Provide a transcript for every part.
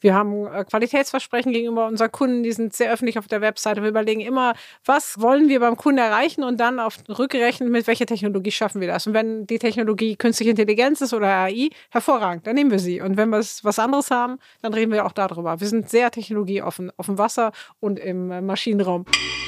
Wir haben Qualitätsversprechen gegenüber unseren Kunden, die sind sehr öffentlich auf der Webseite. Wir überlegen immer, was wollen wir beim Kunden erreichen und dann auf rückgerechnet, mit welcher Technologie schaffen wir das. Und wenn die Technologie künstliche Intelligenz ist oder AI, hervorragend, dann nehmen wir sie. Und wenn wir was anderes haben, dann reden wir auch darüber. Wir sind sehr technologieoffen, auf dem Wasser und im Maschinenraum.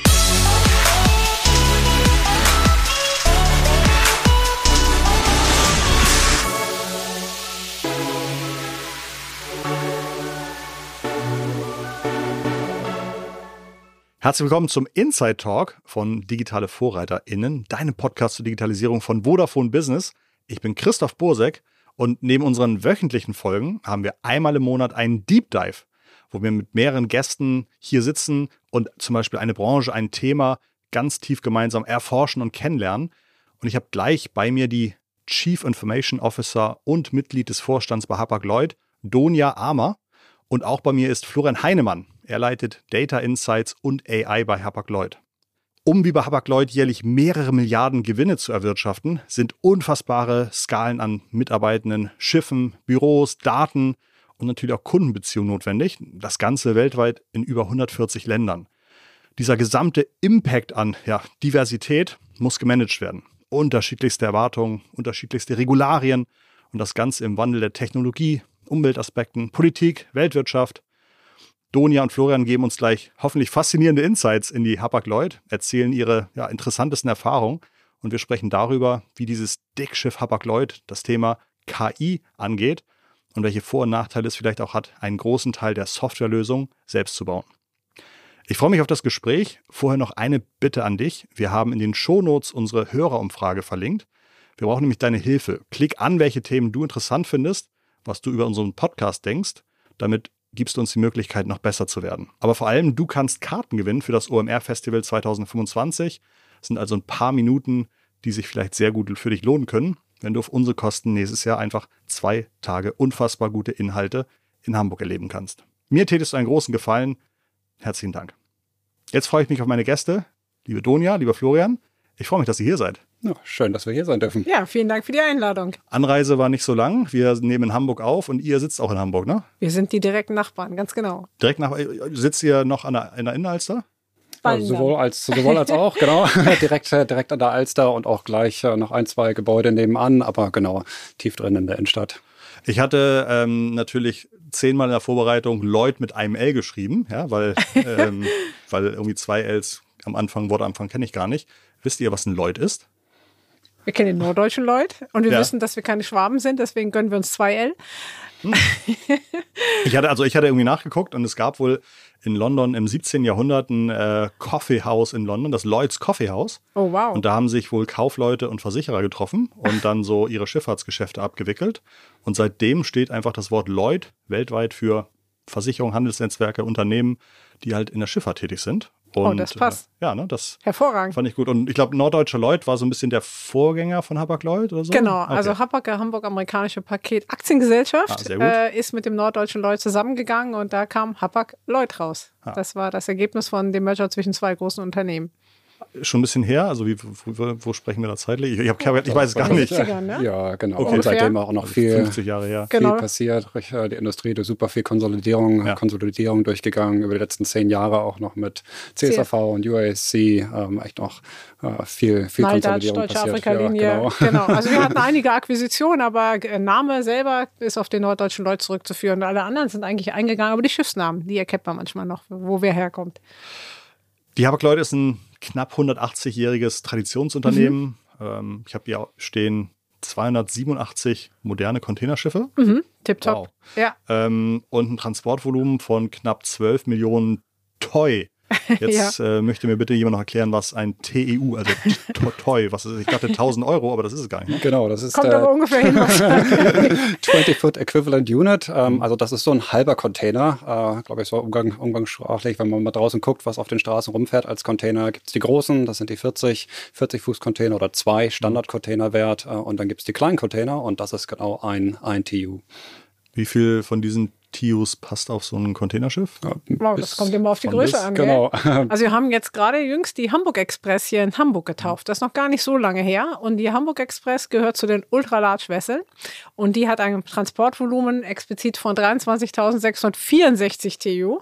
Herzlich willkommen zum Inside Talk von Digitale VorreiterInnen, deinem Podcast zur Digitalisierung von Vodafone Business. Ich bin Christoph Bursek und neben unseren wöchentlichen Folgen haben wir einmal im Monat einen Deep Dive, wo wir mit mehreren Gästen hier sitzen und zum Beispiel eine Branche, ein Thema ganz tief gemeinsam erforschen und kennenlernen. Und ich habe gleich bei mir die Chief Information Officer und Mitglied des Vorstands bei Hapag-Lloyd, Donia Amer. Und auch bei mir ist Florian Heinemann. Er leitet Data Insights und AI bei Hapag-Lloyd. Um wie bei Hapag-Lloyd jährlich mehrere Milliarden Gewinne zu erwirtschaften, sind unfassbare Skalen an Mitarbeitenden, Schiffen, Büros, Daten und natürlich auch Kundenbeziehungen notwendig. Das Ganze weltweit in über 140 Ländern. Dieser gesamte Impact an Diversität muss gemanagt werden. Unterschiedlichste Erwartungen, unterschiedlichste Regularien und das Ganze im Wandel der Technologie, Umweltaspekten, Politik, Weltwirtschaft. Donia und Florian geben uns gleich hoffentlich faszinierende Insights in die Hapag-Lloyd, erzählen ihre interessantesten Erfahrungen und wir sprechen darüber, wie dieses Dickschiff Hapag-Lloyd das Thema KI angeht und welche Vor- und Nachteile es vielleicht auch hat, einen großen Teil der Softwarelösung selbst zu bauen. Ich freue mich auf das Gespräch. Vorher noch eine Bitte an dich. Wir haben in den Shownotes unsere Hörerumfrage verlinkt. Wir brauchen nämlich deine Hilfe. Klick an, welche Themen du interessant findest, was du über unseren Podcast denkst, damit gibst du uns die Möglichkeit, noch besser zu werden. Aber vor allem, du kannst Karten gewinnen für das OMR-Festival 2025. Das sind also ein paar Minuten, die sich vielleicht sehr gut für dich lohnen können, wenn du auf unsere Kosten nächstes Jahr einfach 2 Tage unfassbar gute Inhalte in Hamburg erleben kannst. Mir tätest du einen großen Gefallen. Herzlichen Dank. Jetzt freue ich mich auf meine Gäste, liebe Donia, lieber Florian. Ich freue mich, dass ihr hier seid. Ja, schön, dass wir hier sein dürfen. Ja, vielen Dank für die Einladung. Anreise war nicht so lang. Wir nehmen in Hamburg auf und ihr sitzt auch in Hamburg, ne? Wir sind die direkten Nachbarn, ganz genau. Sitzt ihr noch in der Innenalster? Also sowohl als auch, genau. direkt an der Alster und auch gleich noch 1, 2 Gebäude nebenan, aber genau, tief drin in der Innenstadt. Ich hatte natürlich 10-mal in der Vorbereitung Lloyd mit einem L geschrieben, ja, weil irgendwie 2 Ls Wortanfang kenne ich gar nicht. Wisst ihr, was ein Lloyd ist? Wir kennen den norddeutschen Lloyd und wir wissen, dass wir keine Schwaben sind, deswegen gönnen wir uns 2 L. Ich hatte irgendwie nachgeguckt und es gab wohl in London im 17. Jahrhundert ein Coffeehouse in London, das Lloyd's Coffee House. Oh, wow. Und da haben sich wohl Kaufleute und Versicherer getroffen und dann so ihre Schifffahrtsgeschäfte abgewickelt. Und seitdem steht einfach das Wort Lloyd weltweit für Versicherung, Handelsnetzwerke, Unternehmen, die halt in der Schifffahrt tätig sind. Und, das passt. Das hervorragend. Fand ich gut. Und ich glaube, Norddeutscher Lloyd war so ein bisschen der Vorgänger von Hapag-Lloyd oder so? Genau, okay. Also Hapag, Hamburg-Amerikanische Paket Aktiengesellschaft, sehr gut. ist mit dem Norddeutschen Lloyd zusammengegangen und da kam Hapag-Lloyd raus. Das war das Ergebnis von dem Merger zwischen 2 großen Unternehmen. Schon ein bisschen her? Also wo sprechen wir da zeitlich? Ich weiß es gar nicht. 60ern, ne? Ja, genau. Okay. Und seitdem auch noch viel 50 Jahre her. Viel passiert. Die Industrie durch super viel Konsolidierung durchgegangen über die letzten 10 Jahre auch noch mit CSAV und UASC. Echt noch viel Konsolidierung Deutsche passiert. Afrika-Linie. Ja, genau. Also wir hatten einige Akquisitionen, aber Name selber ist auf den Norddeutschen Lloyd zurückzuführen. Alle anderen sind eigentlich eingegangen, aber die Schiffsnamen, die erkennt man manchmal noch, wo wer herkommt. Die Hapag-Lloyd ist ein knapp 180-jähriges Traditionsunternehmen. Ich habe hier stehen 287 moderne Containerschiffe. Tipptopp. Wow. Ja. Und ein Transportvolumen von knapp 12 Millionen TEU. Jetzt möchte mir bitte jemand noch erklären, was ein TEU, also TEU, was ist. Ich dachte 1.000 €, aber das ist es gar nicht. Ne? Genau, das ist kommt aber ungefähr hin. 20-Foot Equivalent Unit. Also das ist so ein halber Container. Glaube ich, so umgangssprachlich, wenn man mal draußen guckt, was auf den Straßen rumfährt als Container. Gibt es die großen, das sind die 40 Fuß Container oder 2 Standard-Containerwert. Und dann gibt es die kleinen Container und das ist genau ein TEU. Wie viel von diesen TEUs passt auf so ein Containerschiff? Ja, Wow, das kommt immer auf die Größe an. Genau. Also wir haben jetzt gerade jüngst die Hamburg Express hier in Hamburg getauft. Das ist noch gar nicht so lange her. Und die Hamburg Express gehört zu den Ultra-Large-Vessel. Und die hat ein Transportvolumen explizit von 23.664 TEU.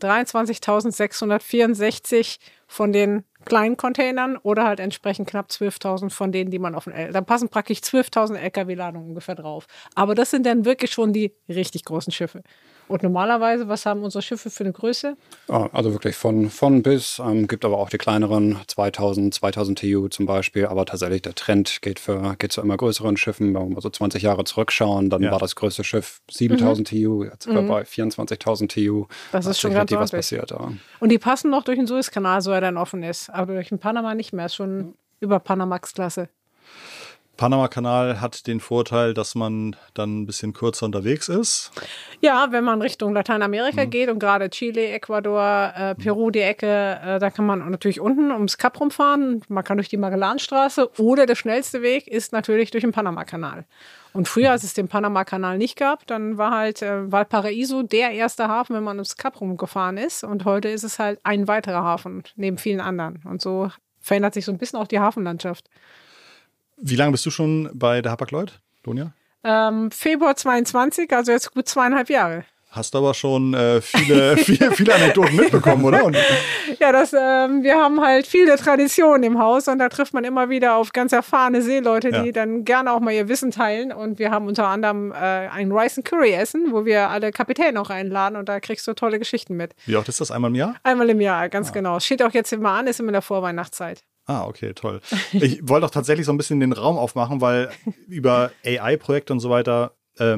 23.664 von den kleinen Containern oder halt entsprechend knapp 12.000 von denen, die man auf den da passen praktisch 12.000 LKW-Ladungen ungefähr drauf. Aber das sind dann wirklich schon die richtig großen Schiffe. Und normalerweise, was haben unsere Schiffe für eine Größe? Also wirklich von bis, gibt aber auch die kleineren, 2000 TEU zum Beispiel, aber tatsächlich der Trend geht zu immer größeren Schiffen. Wenn wir mal so 20 Jahre zurückschauen, dann war das größte Schiff 7.000 TEU, jetzt sind wir bei 24.000 TEU. Das ist schon ganz was passiert. Ja. Und die passen noch durch den Suezkanal, so er dann offen ist, aber durch den Panama nicht mehr, ist schon über Panamax-Klasse. Panama-Kanal hat den Vorteil, dass man dann ein bisschen kürzer unterwegs ist. Ja, wenn man Richtung Lateinamerika geht und gerade Chile, Ecuador, Peru, die Ecke, da kann man natürlich unten ums Kap rumfahren. Man kann durch die Magellanstraße oder der schnellste Weg ist natürlich durch den Panama-Kanal. Und früher, als es den Panama-Kanal nicht gab, dann war halt Valparaiso der erste Hafen, wenn man ums Kap rumgefahren ist. Und heute ist es halt ein weiterer Hafen neben vielen anderen. Und so verändert sich so ein bisschen auch die Hafenlandschaft. Wie lange bist du schon bei der Hapag-Lloyd, Donia? Februar 22, also jetzt gut 2,5 Jahre. Hast aber schon viele Anekdoten mitbekommen, oder? Und ja, wir haben halt viele Traditionen im Haus und da trifft man immer wieder auf ganz erfahrene Seeleute, die dann gerne auch mal ihr Wissen teilen. Und wir haben unter anderem ein Rice and Curry Essen, wo wir alle Kapitäne auch einladen und da kriegst du tolle Geschichten mit. Wie oft ist das? Einmal im Jahr? Einmal im Jahr, ganz genau. Steht auch jetzt immer an, ist immer in der Vorweihnachtszeit. Ah, okay, toll. Ich wollte auch tatsächlich so ein bisschen den Raum aufmachen, weil über AI-Projekte und so weiter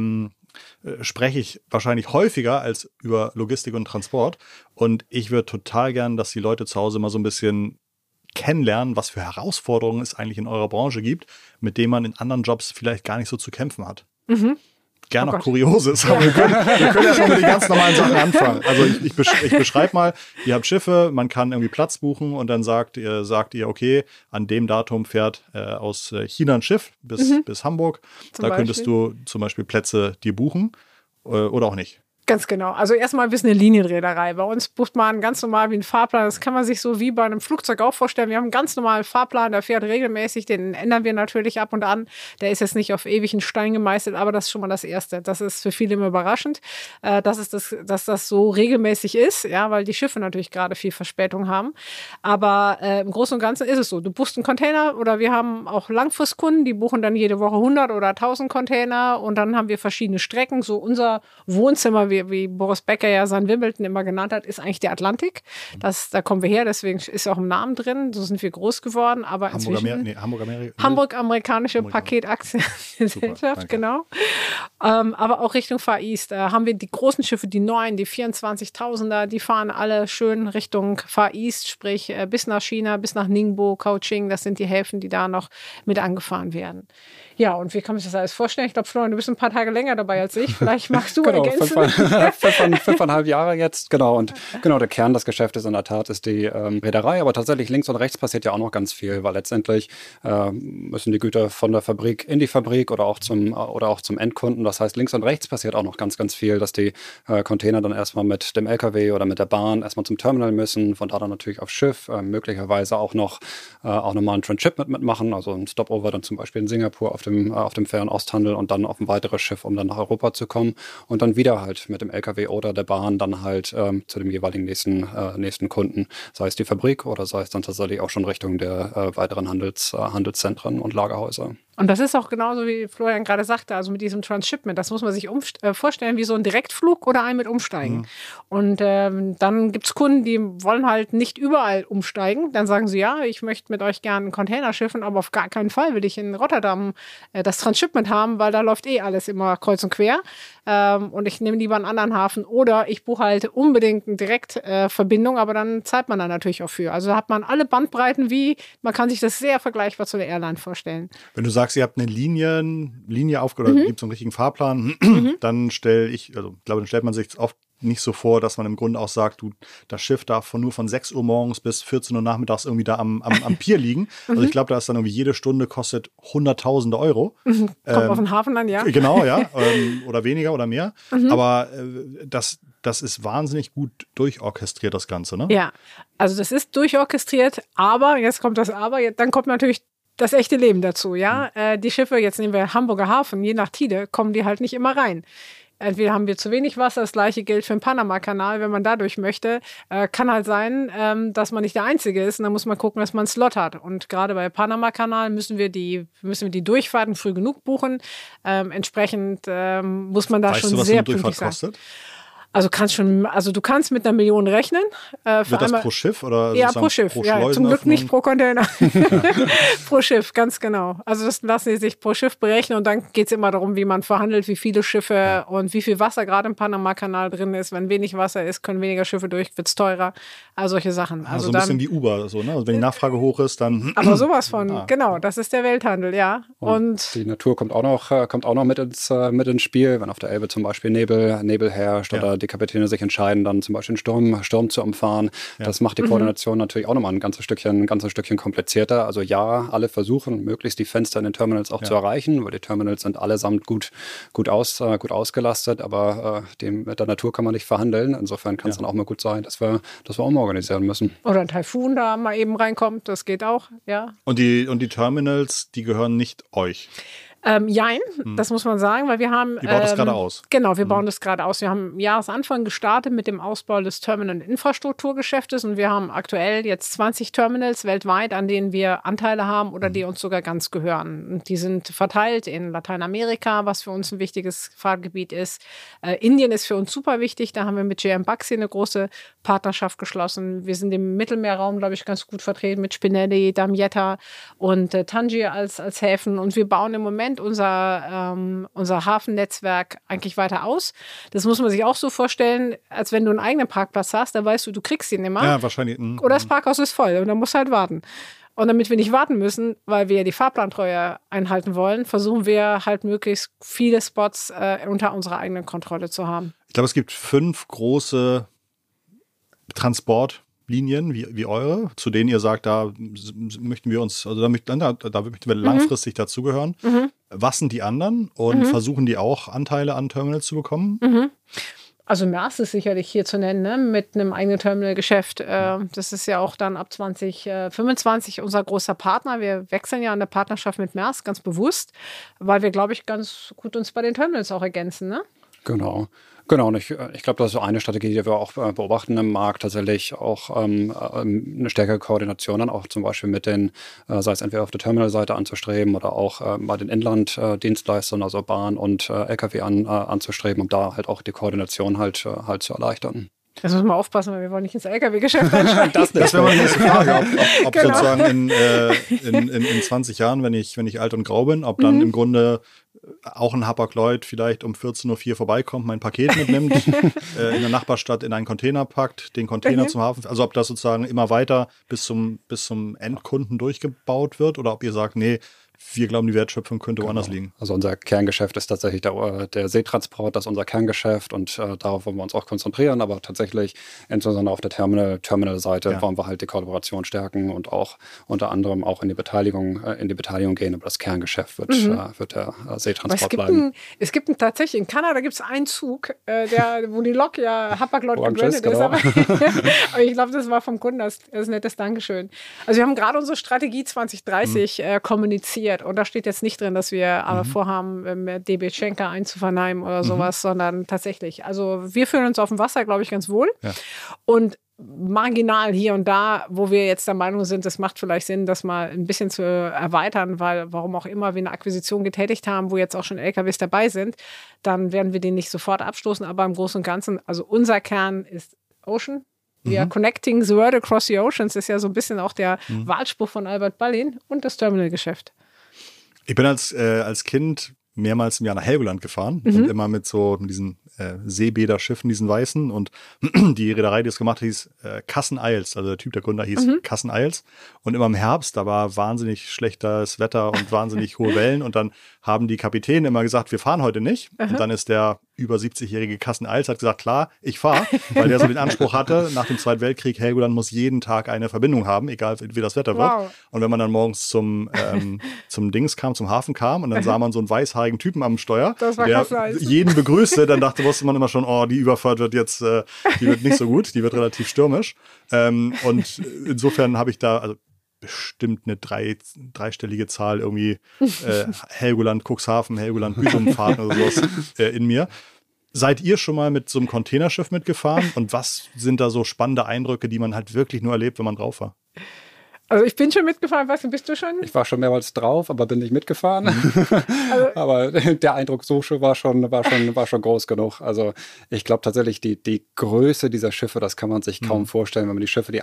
spreche ich wahrscheinlich häufiger als über Logistik und Transport. Und ich würde total gern, dass die Leute zu Hause mal so ein bisschen kennenlernen, was für Herausforderungen es eigentlich in eurer Branche gibt, mit denen man in anderen Jobs vielleicht gar nicht so zu kämpfen hat. Gerne auch Kurioses, aber wir können erstmal mit den ganz normalen Sachen anfangen. Also ich beschreibe mal, ihr habt Schiffe, man kann irgendwie Platz buchen und dann sagt ihr, okay, an dem Datum fährt aus China ein Schiff bis Hamburg. Könntest du zum Beispiel Plätze dir buchen oder auch nicht. Ganz genau. Also erstmal ein bisschen eine Linienreederei. Bei uns bucht man ganz normal wie einen Fahrplan. Das kann man sich so wie bei einem Flugzeug auch vorstellen. Wir haben einen ganz normalen Fahrplan, der fährt regelmäßig. Den ändern wir natürlich ab und an. Der ist jetzt nicht auf ewig in Stein gemeißelt, aber das ist schon mal das Erste. Das ist für viele immer überraschend, dass das so regelmäßig ist, ja, weil die Schiffe natürlich gerade viel Verspätung haben. Aber im Großen und Ganzen ist es so. Du buchst einen Container oder wir haben auch Langfristkunden, die buchen dann jede Woche 100 oder 1000 Container und dann haben wir verschiedene Strecken. So unser Wohnzimmer, wie Boris Becker ja sein Wimbledon immer genannt hat, ist eigentlich der Atlantik. Da kommen wir her, deswegen ist auch im Namen drin. So sind wir groß geworden. Aber Hamburg-amerikanische Paketaktiengesellschaft, genau. Aber auch Richtung Far East. Da haben wir die großen Schiffe, die neuen, die 24.000er, die fahren alle schön Richtung Far East, sprich bis nach China, bis nach Ningbo, Kaohsiung. Das sind die Häfen, die da noch mit angefahren werden. Ja, und wie kann man sich das alles vorstellen? Ich glaube, Florian, du bist ein paar Tage länger dabei als ich. Vielleicht magst du ergänzen. 5,5 Jahre jetzt, genau. Und genau, der Kern des Geschäftes in der Tat ist die Reederei. Aber tatsächlich links und rechts passiert ja auch noch ganz viel, weil letztendlich müssen die Güter von der Fabrik in die Fabrik oder auch zum Endkunden. Das heißt, links und rechts passiert auch noch ganz, ganz viel, dass die Container dann erstmal mit dem LKW oder mit der Bahn erstmal zum Terminal müssen, von da dann natürlich aufs Schiff, möglicherweise auch nochmal einen Transshipment mitmachen, also ein Stopover dann zum Beispiel in Singapur auf dem Fernosthandel und dann auf ein weiteres Schiff, um dann nach Europa zu kommen und dann wieder halt mit dem LKW oder der Bahn dann halt zu dem jeweiligen nächsten Kunden, sei es die Fabrik oder sei es dann tatsächlich auch schon Richtung der weiteren Handelszentren und Lagerhäuser. Und das ist auch genauso, wie Florian gerade sagte, also mit diesem Transshipment, das muss man sich vorstellen wie so ein Direktflug oder ein mit Umsteigen. Und dann gibt es Kunden, die wollen halt nicht überall umsteigen. Dann sagen sie, ja, ich möchte mit euch gerne ein Container schiffen, aber auf gar keinen Fall will ich in Rotterdam das Transshipment haben, weil da läuft alles immer kreuz und quer. Und ich nehme lieber einen anderen Hafen oder ich buche halt unbedingt eine Direktverbindung, aber dann zahlt man da natürlich auch für. Also da hat man alle Bandbreiten man kann sich das sehr vergleichbar zu der Airline vorstellen. Wenn du sagst, ihr habt eine Linie auf oder gibt es einen richtigen Fahrplan, dann stellt man sich oft nicht so vor, dass man im Grunde auch sagt, das Schiff darf nur von 6 Uhr morgens bis 14 Uhr nachmittags irgendwie da am Pier liegen. Also ich glaube, da ist dann irgendwie jede Stunde kostet Hunderttausende Euro. Kommt auf den Hafen an, ja. Genau, ja. Oder weniger oder mehr. Aber das ist wahnsinnig gut durchorchestriert, das Ganze, ne? Ja, also das ist durchorchestriert, aber, jetzt kommt das Aber, dann kommt natürlich das echte Leben dazu, ja. Die Schiffe, jetzt nehmen wir Hamburger Hafen, je nach Tide, kommen die halt nicht immer rein. Entweder haben wir zu wenig Wasser, das gleiche gilt für den Panama-Kanal, wenn man dadurch möchte. Kann halt sein, dass man nicht der Einzige ist und dann muss man gucken, dass man einen Slot hat. Und gerade bei Panama-Kanal müssen wir die Durchfahrten früh genug buchen. Entsprechend muss man da schon sehr pünktlich sein. Kostet? Also du kannst mit 1 Million rechnen. Wird das pro Schiff oder? Ja, pro Schiff. Pro ja, zum Glück nicht pro Container. Pro Schiff, ganz genau. Also das lassen sie sich pro Schiff berechnen und dann geht es immer darum, wie man verhandelt, wie viele Schiffe und wie viel Wasser gerade im Panama-Kanal drin ist. Wenn wenig Wasser ist, können weniger Schiffe durch, wird es teurer. Also solche Sachen. Also ein bisschen wie Uber, so, ne? Also wenn die Nachfrage hoch ist, dann. Aber sowas von, genau, das ist der Welthandel, ja. Und die Natur kommt auch noch mit ins Spiel, wenn auf der Elbe zum Beispiel Nebel herrscht oder die Kapitäne sich entscheiden, dann zum Beispiel einen Sturm zu umfahren. Ja. Das macht die Koordination natürlich auch nochmal ein ganzes Stückchen komplizierter. Also ja, alle versuchen, möglichst die Fenster in den Terminals auch zu erreichen, weil die Terminals sind allesamt gut ausgelastet, aber mit der Natur kann man nicht verhandeln. Insofern kann es dann auch mal gut sein, dass wir umorganisieren müssen. Oder ein Taifun da mal eben reinkommt, das geht auch, ja. Und die Terminals, die gehören nicht euch? Jein, das muss man sagen, weil wir haben... Die bauen das gerade aus. Genau, wir bauen das gerade aus. Wir haben am Jahresanfang gestartet mit dem Ausbau des Terminal- und Infrastrukturgeschäftes und wir haben aktuell jetzt 20 Terminals weltweit, an denen wir Anteile haben oder die uns sogar ganz gehören. Und die sind verteilt in Lateinamerika, was für uns ein wichtiges Fahrgebiet ist. Indien ist für uns super wichtig, da haben wir mit JM Baxi eine große Partnerschaft geschlossen. Wir sind im Mittelmeerraum, glaube ich, ganz gut vertreten mit Spinelli, Damietta und Tangier als Häfen und wir bauen im Moment unser Hafennetzwerk eigentlich weiter aus. Das muss man sich auch so vorstellen, als wenn du einen eigenen Parkplatz hast, da weißt du kriegst ihn immer. Ja, wahrscheinlich. Oder das Parkhaus ist voll und dann musst du halt warten. Und damit wir nicht warten müssen, weil wir die Fahrplantreue einhalten wollen, versuchen wir halt möglichst viele Spots unter unserer eigenen Kontrolle zu haben. Ich glaube, es gibt 5 große Transportlinien wie eure, zu denen ihr sagt, da möchten wir uns, also da möchten wir langfristig dazugehören. Was sind die anderen und versuchen die auch Anteile an Terminals zu bekommen? Also Maersk ist sicherlich hier zu nennen, ne? Mit einem eigenen Terminalgeschäft. Das ist ja auch dann ab 2025 unser großer Partner. Wir wechseln ja in der Partnerschaft mit Maersk ganz bewusst, weil wir, glaube ich, ganz gut uns bei den Terminals auch ergänzen, ne? Genau. Und ich glaube, das ist so eine Strategie, die wir auch beobachten im Markt, tatsächlich auch eine stärkere Koordination dann auch zum Beispiel mit den, sei es entweder auf der Terminalseite anzustreben oder auch bei den Inlanddienstleistern, also Bahn und LKW anzustreben, um da halt auch die Koordination halt zu erleichtern. Das müssen wir aufpassen, weil wir wollen nicht ins LKW-Geschäft einsteigen. Das wäre meine nächste Frage, ob genau. Sozusagen in 20 Jahren, wenn ich alt und grau bin, ob dann im Grunde auch ein Hapag-Lloyd vielleicht um 14.04 Uhr vorbeikommt, mein Paket mitnimmt, in der Nachbarstadt in einen Container packt, den Container zum Hafen, also ob das sozusagen immer weiter bis zum Endkunden durchgebaut wird oder ob ihr sagt, nee, wir glauben, die Wertschöpfung könnte woanders liegen. Also unser Kerngeschäft ist tatsächlich der Seetransport, das ist unser Kerngeschäft und darauf wollen wir uns auch konzentrieren, aber tatsächlich insbesondere auf der Terminal-Seite wollen wir halt die Kollaboration stärken und auch unter anderem auch in die Beteiligung gehen, aber das Kerngeschäft wird der Seetransport bleiben. Es gibt tatsächlich, in Kanada gibt es einen Zug, wo die Lok ja Hapag-Lloyd gebrandet ist, aber ich glaube, das war vom Kunden das nettes Dankeschön. Also wir haben gerade unsere Strategie 2030 kommuniziert. Und da steht jetzt nicht drin, dass wir aber vorhaben, DB Schenker einzuvernehmen oder sowas, sondern tatsächlich. Also wir fühlen uns auf dem Wasser, glaube ich, ganz wohl. Ja. Und marginal hier und da, wo wir jetzt der Meinung sind, es macht vielleicht Sinn, das mal ein bisschen zu erweitern, weil warum auch immer wir eine Akquisition getätigt haben, wo jetzt auch schon LKWs dabei sind, dann werden wir den nicht sofort abstoßen. Aber im Großen und Ganzen, also unser Kern ist Ocean. We are connecting the world across the oceans ist ja so ein bisschen auch der Wahlspruch von Albert Ballin und das Terminalgeschäft. Ich bin als Kind mehrmals im Jahr nach Helgoland gefahren und immer mit diesen Seebäderschiffen, diesen weißen und die Reederei, die das gemacht hat, hieß Cassen Isles, also der Typ, der Gründer hieß Cassen Isles und immer im Herbst, da war wahnsinnig schlechtes Wetter und wahnsinnig hohe Wellen und dann haben die Kapitäne immer gesagt, wir fahren heute nicht und dann ist der über 70-jährige Carsten Alz hat gesagt, klar, ich fahre, weil der so den Anspruch hatte, nach dem Zweiten Weltkrieg, Helgoland muss jeden Tag eine Verbindung haben, egal wie das Wetter wird. Wow. Und wenn man dann morgens zum Hafen kam und dann sah man so einen weißhaarigen Typen am Steuer, der jeden begrüßte, dann wusste man immer schon, oh, die Überfahrt wird jetzt, die wird nicht so gut, die wird relativ stürmisch. Und insofern habe ich da, also bestimmt eine dreistellige Zahl irgendwie Helgoland, Cuxhaven, Helgoland, Büsumfahrten oder sowas in mir. Seid ihr schon mal mit so einem Containerschiff mitgefahren und was sind da so spannende Eindrücke, die man halt wirklich nur erlebt, wenn man drauf war? Also ich bin schon mitgefahren, weißt du, bist du schon? Ich war schon mehrmals drauf, aber bin nicht mitgefahren. Aber der Eindruck so war schon groß genug. Also ich glaube tatsächlich, die Größe dieser Schiffe, das kann man sich kaum vorstellen, wenn man die Schiffe, die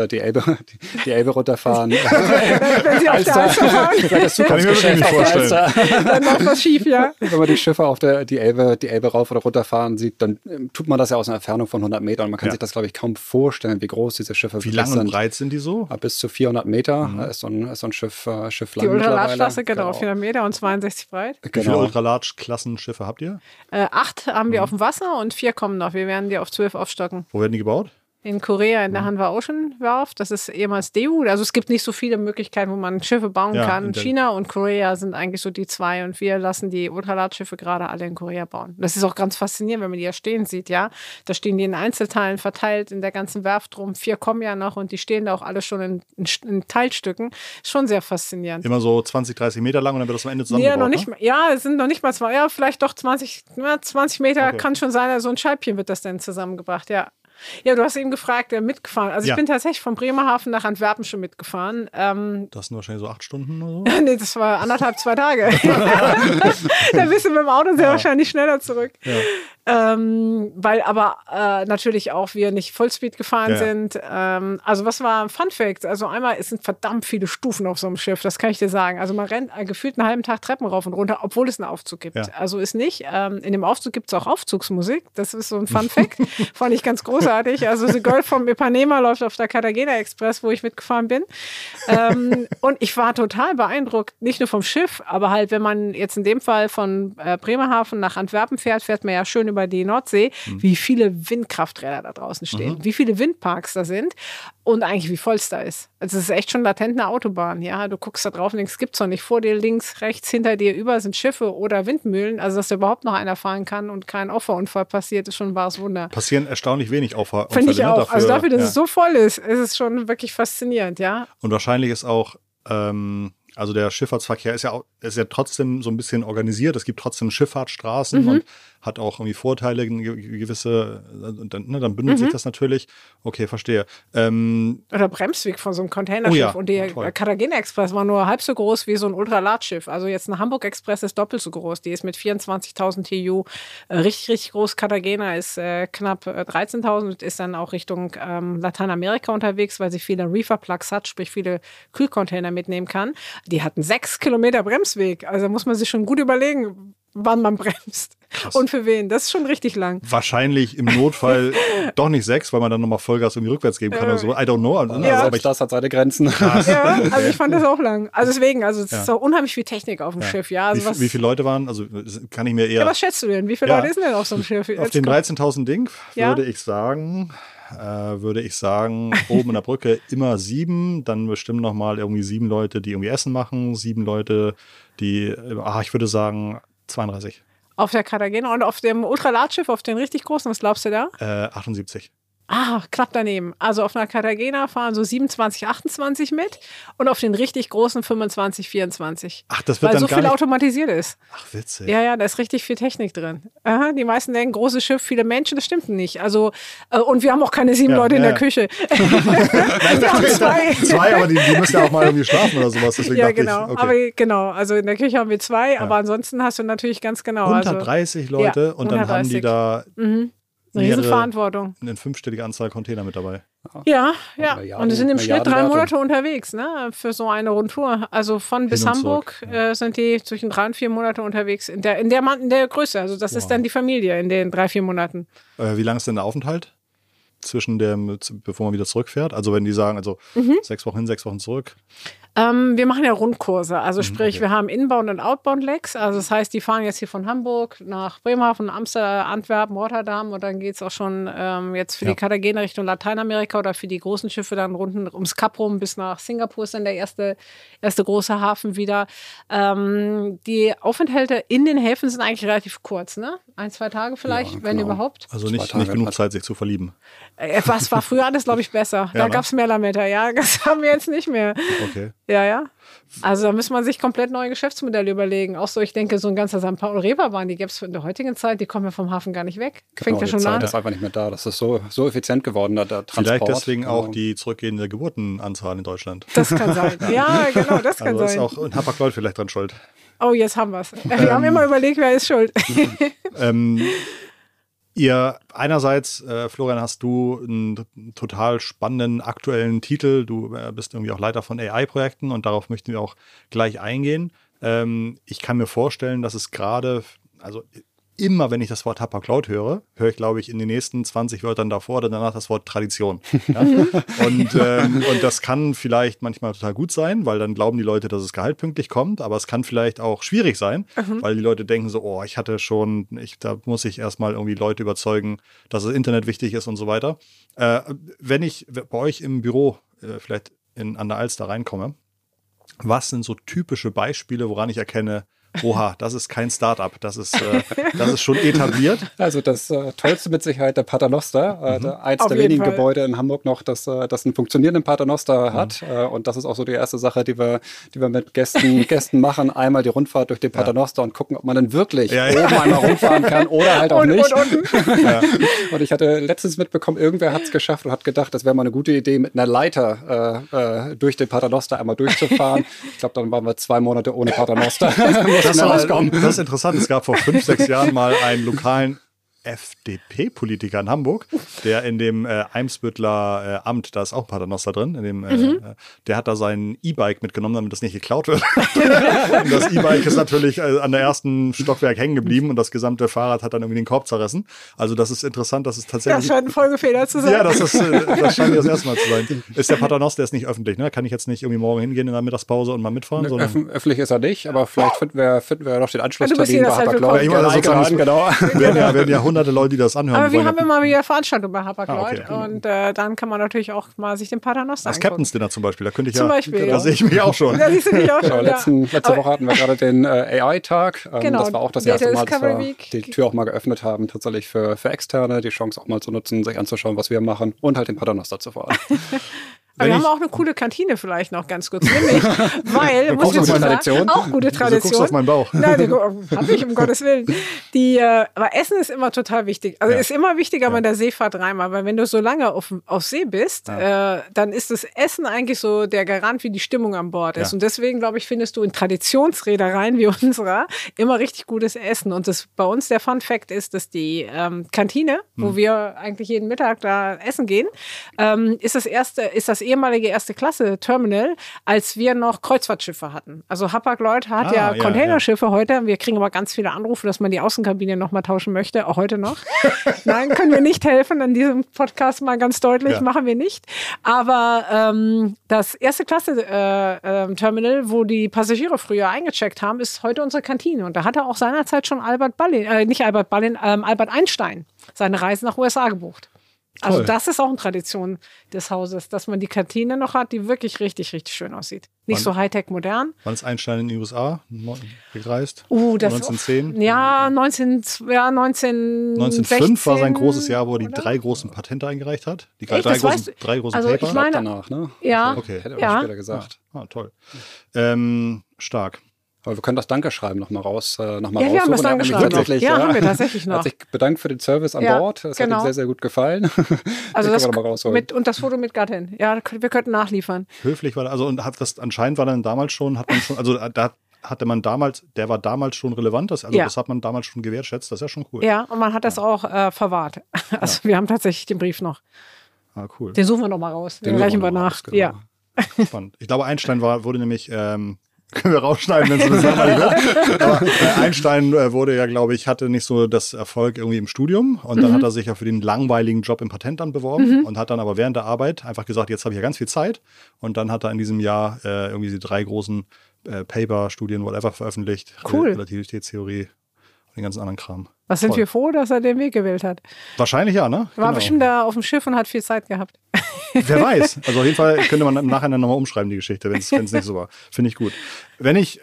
Elbe runterfahren. Wenn sie auf der Alster fahren. Das kann ich mir wirklich nicht vorstellen. Dann macht was schief, ja. Wenn man die Schiffe auf die Elbe rauf oder runterfahren sieht, dann tut man das ja aus einer Entfernung von 100 Metern. Und man kann sich das, glaube ich, kaum vorstellen, wie groß diese Schiffe sind. Wie lang und breit sind die so? Bis zu 400 Meter ist so ein Schiff lang. Die Ultralarge-Klasse, genau, 400 Meter und 62 breit. Wie viele Ultralarge-Klassenschiffe habt ihr? 8 haben wir auf dem Wasser und 4 kommen noch. Wir werden die auf 12 aufstocken. Wo werden die gebaut? In Korea, in der Hanwha Ocean Werft. Das ist ehemals Daewoo. Also es gibt nicht so viele Möglichkeiten, wo man Schiffe bauen kann. China und Korea sind eigentlich so die 2 und wir lassen die Ultralarge-Schiffe gerade alle in Korea bauen. Das ist auch ganz faszinierend, wenn man die ja stehen sieht, ja. Da stehen die in Einzelteilen verteilt in der ganzen Werft rum. 4 kommen ja noch und die stehen da auch alle schon in Teilstücken. Schon sehr faszinierend. Immer so 20, 30 Meter lang und dann wird das am Ende zusammengebaut, ja, noch nicht mal, ja, es sind noch nicht mal 2, ja, vielleicht doch 20 Meter kann schon sein, so ein Scheibchen wird das dann zusammengebracht, ja. Ja, du hast eben gefragt, mitgefahren. Also ich bin tatsächlich von Bremerhaven nach Antwerpen schon mitgefahren. Das sind wahrscheinlich so 8 Stunden oder so? Nee, das war 1,5, 2 Tage. Da bist du mit dem Auto sehr wahrscheinlich schneller zurück. Ja. Weil aber natürlich auch wir nicht Vollspeed gefahren sind. Also was war ein Fun-Fact? Also einmal, es sind verdammt viele Stufen auf so einem Schiff, das kann ich dir sagen. Also man rennt gefühlt einen halben Tag Treppen rauf und runter, obwohl es einen Aufzug gibt. Ja. Also ist nicht. In dem Aufzug gibt es auch Aufzugsmusik. Das ist so ein Fun-Fact. Fand ich ganz großartig. Also The Girl vom Ipanema läuft auf der Cartagena Express, wo ich mitgefahren bin. Und ich war total beeindruckt, nicht nur vom Schiff, aber halt, wenn man jetzt in dem Fall von Bremerhaven nach Antwerpen fährt, fährt man ja schön über die Nordsee, wie viele Windkrafträder da draußen stehen, wie viele Windparks da sind und eigentlich wie voll es da ist. Also es ist echt schon latent eine Autobahn, ja. Du guckst da drauf und denkst, es gibt's doch nicht. Vor dir, links, rechts, hinter dir, über sind Schiffe oder Windmühlen. Also dass da überhaupt noch einer fahren kann und kein Auffahrunfall passiert, ist schon ein wahres Wunder. Passieren erstaunlich wenig Auffahrunfälle. Finde ich auch. Also dafür, dass es so voll ist es schon wirklich faszinierend, ja. Und wahrscheinlich ist auch also der Schifffahrtsverkehr ist ja trotzdem so ein bisschen organisiert. Es gibt trotzdem Schifffahrtsstraßen und hat auch irgendwie Vorteile, gewisse, und dann bündelt sich das natürlich. Okay, verstehe. Oder Bremsweg von so einem Containerschiff. Oh ja, und der Cartagena Express war nur halb so groß wie so ein Ultralarge-Schiff. Also jetzt eine Hamburg Express ist doppelt so groß. Die ist mit 24.000 TU richtig, richtig groß. Cartagena ist knapp 13.000 und ist dann auch Richtung Lateinamerika unterwegs, weil sie viele Reefer-Plugs hat, sprich viele Kühlcontainer mitnehmen kann. Die hatten 6 Kilometer Bremsweg. Also muss man sich schon gut überlegen, wann man bremst. Krass. Und für wen. Das ist schon richtig lang. Wahrscheinlich im Notfall doch nicht 6, weil man dann nochmal Vollgas irgendwie rückwärts geben kann oder so. I don't know. Aber das hat seine Grenzen. Ja, also ich fand das auch lang. Also deswegen, es ist auch unheimlich viel Technik auf dem Schiff. Ja, also wie viele Leute waren? Also kann ich mir eher... Ja, was schätzt du denn? Wie viele Leute sind denn auf so einem Schiff? Auf den 13.000 Ding würde ich sagen, oben in der Brücke immer 7, dann bestimmt nochmal irgendwie 7 Leute, die irgendwie Essen machen, 7 Leute, die, ich würde sagen 32. Auf der Cartagena und auf dem Ultralarge-Schiff, auf den richtig großen, was glaubst du da? 78. Knapp daneben. Also auf einer Cartagena fahren so 27, 28 mit und auf den richtig großen 25, 24. Ach, das wird weil dann so gar viel nicht automatisiert ist. Ach, witzig. Ja, da ist richtig viel Technik drin. Aha, die meisten denken, großes Schiff, viele Menschen, das stimmt nicht. Also, und wir haben auch keine 7 Leute in der Küche. Wir haben 2, aber die müssen ja auch mal irgendwie schlafen oder sowas. Deswegen ja, genau. Aber genau, also in der Küche haben wir 2, aber ansonsten hast du natürlich ganz genau. 130 Leute und dann 130. Haben die da Riesenverantwortung. Eine 5-stellige Anzahl Container mit dabei. Ja. Und die sind im Schnitt 3 Monate unterwegs, ne, für so eine Rundtour. Also von bis Hamburg sind die zwischen 3 und 4 Monate unterwegs in der Größe. Also das ist dann die Familie in den 3, 4 Monaten. Wie lang ist denn der Aufenthalt? Bevor man wieder zurückfährt? Also wenn die sagen, 6 Wochen hin, 6 Wochen zurück? Wir machen ja Rundkurse, also sprich, wir haben Inbound- und Outbound-Legs, also das heißt, die fahren jetzt hier von Hamburg nach Bremerhaven, Amsterdam, Antwerpen, Rotterdam und dann geht es auch schon jetzt für die Cartagena Richtung Lateinamerika oder für die großen Schiffe dann rund ums Kap rum bis nach Singapur ist dann der erste große Hafen wieder. Die Aufenthalte in den Häfen sind eigentlich relativ kurz, ne? 1-2 Tage vielleicht, wenn überhaupt. Also nicht genug Zeit, sich zu verlieben. Was war früher alles, glaube ich, besser. Da gab es mehr Lametta, ja, das haben wir jetzt nicht mehr. Okay. Ja. Also da muss man sich komplett neue Geschäftsmodelle überlegen. Auch so, ich denke, so ein ganzer St. Paul-Reeperbahn, die gäbe es in der heutigen Zeit, die kommen ja vom Hafen gar nicht weg. Fängt ja schon an. Die Zeit ist einfach nicht mehr da. Das ist so effizient geworden, der Transport. Vielleicht deswegen auch die zurückgehende Geburtenanzahl in Deutschland. Das kann sein. Ja, genau, das kann sein. Ist auch Hapag-Lloyd vielleicht dran schuld. Oh, jetzt haben wir es. Wir haben immer überlegt, wer ist schuld. Einerseits, Florian, hast du einen total spannenden aktuellen Titel. Du bist irgendwie auch Leiter von AI-Projekten und darauf möchten wir auch gleich eingehen. Ich kann mir vorstellen, dass es gerade, also immer, wenn ich das Wort Hapag-Lloyd höre ich, glaube ich, in den nächsten 20 Wörtern davor oder danach das Wort Tradition. Ja? Und das kann vielleicht manchmal total gut sein, weil dann glauben die Leute, dass das Gehalt pünktlich kommt, aber es kann vielleicht auch schwierig sein, weil die Leute denken so, da muss ich erstmal irgendwie Leute überzeugen, dass das Internet wichtig ist und so weiter. Wenn ich bei euch im Büro vielleicht an der Alster reinkomme, was sind so typische Beispiele, woran ich erkenne, oha, das ist kein Start-up, das ist schon etabliert. Also das Tollste mit Sicherheit der Paternoster, eins der wenigen Gebäude in Hamburg noch, das einen funktionierenden Paternoster hat. Und das ist auch so die erste Sache, die wir mit Gästen machen. Einmal die Rundfahrt durch den Paternoster und gucken, ob man dann wirklich oben einmal rumfahren kann oder halt auch nicht. Und ich hatte letztens mitbekommen, irgendwer hat es geschafft und hat gedacht, das wäre mal eine gute Idee, mit einer Leiter durch den Paternoster einmal durchzufahren. Ich glaube, dann waren wir 2 Monate ohne Paternoster. Das ist interessant. Es gab vor 5-6 Jahren mal einen lokalen FDP-Politiker in Hamburg, der in dem Eimsbüttler Amt, da ist auch Paternoster drin, der hat da sein E-Bike mitgenommen, damit das nicht geklaut wird. Und das E-Bike ist natürlich an der ersten Stockwerk hängen geblieben und das gesamte Fahrrad hat dann irgendwie den Korb zerrissen. Also das ist interessant, dass es tatsächlich... Das scheint ein Folgefehler zu sein. Ja, das scheint das erste Mal zu sein. Ist der Paternoster ist nicht öffentlich, ne? Kann ich jetzt nicht irgendwie morgen hingehen in der Mittagspause und mal mitfahren? Öffentlich ist er nicht, aber vielleicht finden wir noch den Anschlusstermin bei Hapag-Lloyd. Genau. Werden ja hunderte Leute, die das anhören. Aber wir haben immer wieder Veranstaltungen bei Hapag-Lloyd und dann kann man natürlich auch mal sich den Paternoster angucken. Das Captain's Dinner zum Beispiel, da könnte ich da sehe ich mich auch schon. Da siehst du mich auch schon, Letzte Woche hatten wir gerade den AI-Tag. Genau, das war auch das erste Mal, dass wir die Tür auch mal geöffnet haben, tatsächlich für Externe, die Chance auch mal zu nutzen, sich anzuschauen, was wir machen und halt den Paternoster zu fahren. Aber wir haben auch eine coole Kantine vielleicht noch ganz kurz, nämlich, weil, muss ich sagen, Tradition. Auch gute Tradition. Du guckst auf meinen Bauch. Nein, hab ich, um Gottes Willen. Aber Essen ist immer total wichtig. Also ist immer wichtiger bei der Seefahrt Reimer, weil wenn du so lange auf See bist, dann ist das Essen eigentlich so der Garant, wie die Stimmung an Bord ist. Und deswegen, glaube ich, findest du in Traditionsreedereien wie unserer immer richtig gutes Essen. Und das bei uns der Fun Fact ist, dass die Kantine, wo wir eigentlich jeden Mittag da essen gehen, ist das ehemalige erste Klasse Terminal, als wir noch Kreuzfahrtschiffe hatten. Also Hapag-Lloyd hat Containerschiffe heute. Wir kriegen aber ganz viele Anrufe, dass man die Außenkabine noch mal tauschen möchte, auch heute noch. Nein, können wir nicht helfen an diesem Podcast mal ganz deutlich, machen wir nicht. Aber das erste Klasse Terminal, wo die Passagiere früher eingecheckt haben, ist heute unsere Kantine. Und da hatte auch seinerzeit schon Albert Einstein seine Reise nach USA gebucht. Also das ist auch eine Tradition des Hauses, dass man die Kantine noch hat, die wirklich richtig, richtig schön aussieht. Nicht so Hightech modern. Wann ist Einstein in die USA gereist? 1910? Ja, 1905 war sein großes Jahr, wo er die 3 großen Patente eingereicht hat. Die 3 großen Paper. Ich meine, danach, ne? Ja. Okay. Hätte er später gesagt. Toll. Stark. Aber wir können das Dankeschreiben nochmal raussuchen. Wir haben das Dankeschreiben. Haben wir tatsächlich noch. Er hat sich bedankt für den Service an Bord. Das hat ihm sehr, sehr gut gefallen. Also das und das Foto mit Gattin. Ja, wir könnten nachliefern. Höflich war er. Also und anscheinend war dann damals schon, der war damals schon relevant. Das hat man damals schon gewertschätzt. Das ist ja schon cool. Ja, und man hat das auch verwahrt. Also wir haben tatsächlich den Brief noch. Ah, cool. Den suchen wir noch mal raus. Den reichen wir nach. Genau. Ja. Spannend. Ich glaube, Einstein wurde nämlich können wir rausschneiden, wenn es so langweilig wird. Aber Einstein wurde ja, glaube ich, hatte nicht so das Erfolg irgendwie im Studium und dann hat er sich ja für den langweiligen Job im Patentamt beworben und hat dann aber während der Arbeit einfach gesagt, jetzt habe ich ja ganz viel Zeit und dann hat er in diesem Jahr irgendwie die 3 großen Paper, Studien, whatever veröffentlicht. Cool. Relativitätstheorie und den ganzen anderen Kram. Was sind wir froh, dass er den Weg gewählt hat? Wahrscheinlich ja, ne? War bestimmt da auf dem Schiff und hat viel Zeit gehabt. Wer weiß. Also auf jeden Fall könnte man im Nachhinein nochmal umschreiben, die Geschichte, wenn es nicht so war. Finde ich gut. Wenn ich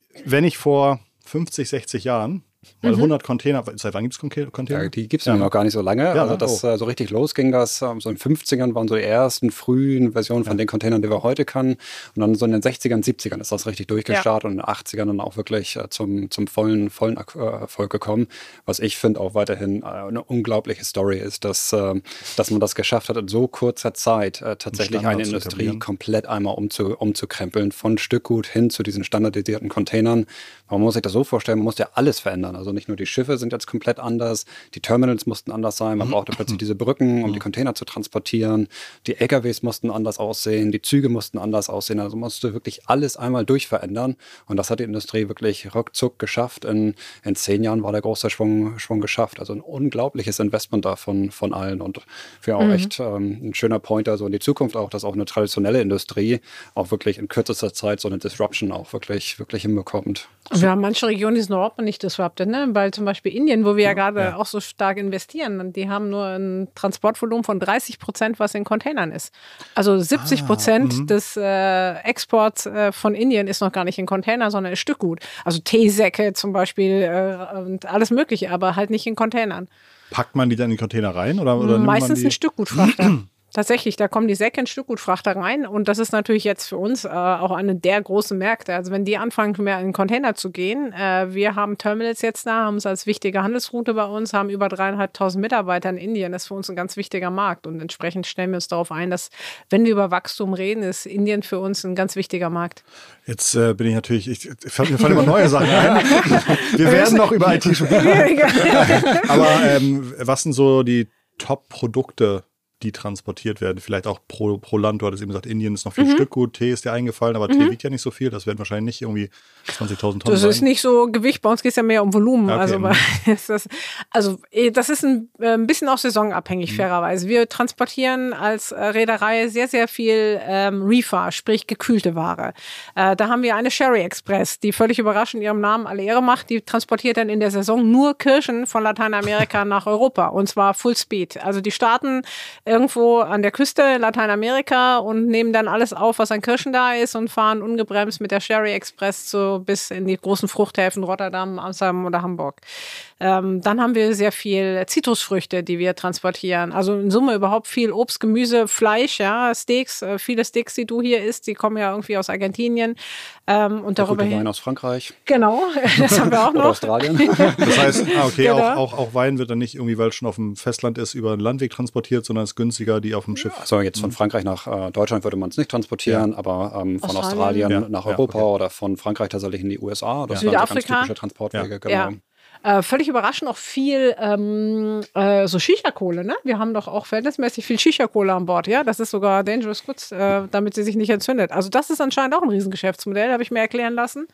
vor 50, 60 Jahren weil 100 Container, seit wann gibt es Container? Ja, die gibt es noch gar nicht so lange. Ja, also das so richtig losging das, so in den 50ern waren so die ersten frühen Versionen von den Containern, die wir heute können. Und dann so in den 60ern, 70ern ist das richtig durchgestartet und in den 80ern dann auch wirklich zum vollen Erfolg gekommen. Was ich finde auch weiterhin eine unglaubliche Story ist, dass man das geschafft hat, in so kurzer Zeit tatsächlich eine Industrie komplett einmal umzukrempeln, von Stückgut hin zu diesen standardisierten Containern. Man muss sich das so vorstellen, man muss ja alles verändern. Also nicht nur die Schiffe sind jetzt komplett anders, die Terminals mussten anders sein, man brauchte plötzlich diese Brücken, um die Container zu transportieren, die LKWs mussten anders aussehen, die Züge mussten anders aussehen, also musste wirklich alles einmal durchverändern und das hat die Industrie wirklich ruckzuck geschafft. In 10 Jahren war der große Schwung geschafft, also ein unglaubliches Investment da von allen und für auch echt ein schöner Pointer so in die Zukunft auch, dass auch eine traditionelle Industrie auch wirklich in kürzester Zeit so eine Disruption auch wirklich hinbekommt. Wir haben manche Regionen, die sind überhaupt nicht disrupted, ne? Weil zum Beispiel Indien, wo wir ja gerade auch so stark investieren, und die haben nur ein Transportvolumen von 30%, was in Containern ist. Also 70% des Exports von Indien ist noch gar nicht in Container, sondern in Stückgut. Also Teesäcke zum Beispiel und alles Mögliche, aber halt nicht in Containern. Packt man die dann in die Container rein? Oder meistens ein Stückgutfrachter. Tatsächlich, da kommen die Säcke in Stückgutfrachter rein und das ist natürlich jetzt für uns auch eine der großen Märkte. Also wenn die anfangen, mehr in Container zu gehen, wir haben Terminals jetzt da, haben es als wichtige Handelsroute bei uns, haben über 3.500 Mitarbeiter in Indien. Das ist für uns ein ganz wichtiger Markt und entsprechend stellen wir uns darauf ein, dass, wenn wir über Wachstum reden, ist Indien für uns ein ganz wichtiger Markt. Jetzt bin ich natürlich, mir fallen immer neue Sachen ein. Wir werden noch über IT sprechen. Aber was sind so die Top-Produkte, die transportiert werden, vielleicht auch pro Land. Du hattest eben gesagt, Indien ist noch viel Stückgut, Tee ist dir eingefallen, aber Tee wiegt ja nicht so viel, das werden wahrscheinlich nicht irgendwie 20.000 Tonnen Das sein. ist nicht so Gewicht, bei uns geht es ja mehr um Volumen. Okay. Das ist ein bisschen auch saisonabhängig, fairerweise. Wir transportieren als Reederei sehr, sehr viel Reefer, sprich gekühlte Ware. Da haben wir eine Sherry Express, die völlig überraschend ihrem Namen alle Ehre macht. Die transportiert dann in der Saison nur Kirschen von Lateinamerika nach Europa und zwar Full Speed. Also die starten irgendwo an der Küste Lateinamerika und nehmen dann alles auf, was an Kirschen da ist und fahren ungebremst mit der Sherry Express bis in die großen Fruchthäfen Rotterdam, Amsterdam oder Hamburg. Dann haben wir sehr viel Zitrusfrüchte, die wir transportieren. Also in Summe überhaupt viel Obst, Gemüse, Fleisch, ja, Steaks. Viele Steaks, die du hier isst, die kommen ja irgendwie aus Argentinien. Und darüber Wein aus Frankreich. Genau, das haben wir auch noch. Oder Australien. Das heißt, Genau. auch Wein wird dann nicht irgendwie, weil es schon auf dem Festland ist, über den Landweg transportiert, sondern es ist günstiger, die auf dem Schiff. Also jetzt von Frankreich nach Deutschland würde man es nicht transportieren, aber von Australien nach Europa oder von Frankreich tatsächlich in die USA. Das sind ganz typische Transportwege, genau. Ja. Völlig überraschend auch viel so Shisha-Kohle, ne? Wir haben doch auch verhältnismäßig viel Shisha-Kohle an Bord, ja? Das ist sogar Dangerous Goods, damit sie sich nicht entzündet. Also das ist anscheinend auch ein Riesengeschäftsmodell, habe ich mir erklären lassen.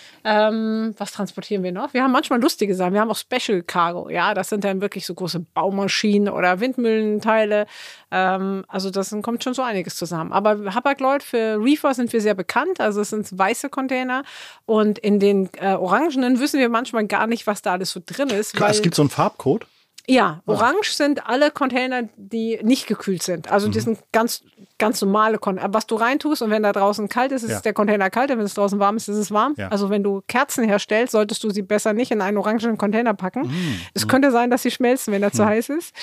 Was transportieren wir noch? Wir haben manchmal lustige Sachen. Wir haben auch Special Cargo. Ja, das sind dann wirklich so große Baumaschinen oder Windmühlenteile. Also das kommt schon so einiges zusammen. Aber Hapag-Lloyd für Reefer sind wir sehr bekannt. Also es sind weiße Container. Und in den orangenen wissen wir manchmal gar nicht, was da alles so drin ist. Klar, es gibt so einen Farbcode. Ja, orange sind alle Container, die nicht gekühlt sind. Also die sind ganz normale Container. Was du reintust und wenn da draußen kalt ist, ist der Container kalt. Und wenn es draußen warm ist, ist es warm. Ja. Also wenn du Kerzen herstellst, solltest du sie besser nicht in einen orangenen Container packen. Es könnte sein, dass sie schmelzen, wenn er zu heiß ist.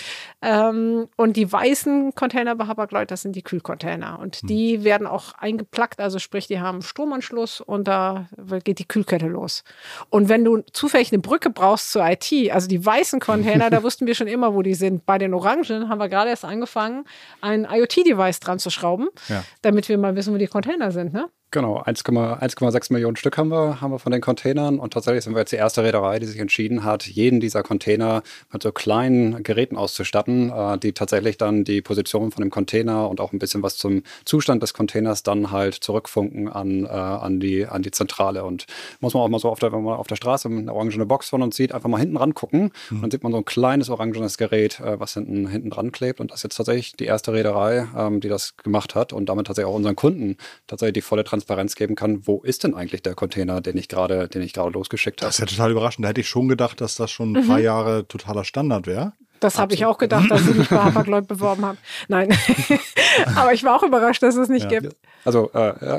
Und die weißen Container bei Hapag-Lloyd, das sind die Kühlcontainer. Und die werden auch eingeplackt, also sprich, die haben Stromanschluss und da geht die Kühlkette los. Und wenn du zufällig eine Brücke brauchst zur IT, also die weißen Container, da wussten wir schon immer, wo die sind. Bei den Orangen haben wir gerade erst angefangen, ein IoT-Device dran zu schrauben, damit wir mal wissen, wo die Container sind. Ne? Genau, 1,6 Millionen Stück haben wir von den Containern und tatsächlich sind wir jetzt die erste Reederei, die sich entschieden hat, jeden dieser Container mit so kleinen Geräten auszustatten, die tatsächlich dann die Position von dem Container und auch ein bisschen was zum Zustand des Containers dann halt zurückfunken an die Zentrale. Und muss man auch mal so, wenn man auf der Straße eine orangene Box von uns sieht, einfach mal hinten ran gucken. Und dann sieht man so ein kleines orangenes Gerät, was hinten dran klebt. Und das ist jetzt tatsächlich die erste Reederei, die das gemacht hat und damit tatsächlich auch unseren Kunden tatsächlich die volle Transparenz geben kann, wo ist denn eigentlich der Container, den ich gerade losgeschickt habe. Das ist ja total überraschend. Da hätte ich schon gedacht, dass das schon ein paar Jahre totaler Standard wäre. Das habe ich auch gedacht, dass ich mich bei Hapag-Lloyd beworben habe. Nein, aber ich war auch überrascht, dass es nicht gibt. Also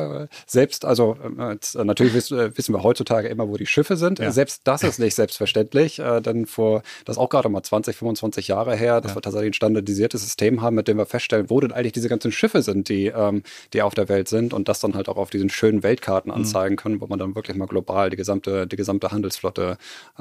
natürlich wissen wir heutzutage immer, wo die Schiffe sind. Ja. Selbst das ist nicht selbstverständlich, denn das ist auch gerade mal 20, 25 Jahre her, dass wir tatsächlich ein standardisiertes System haben, mit dem wir feststellen, wo denn eigentlich diese ganzen Schiffe sind, die auf der Welt sind und das dann halt auch auf diesen schönen Weltkarten anzeigen können, wo man dann wirklich mal global die gesamte Handelsflotte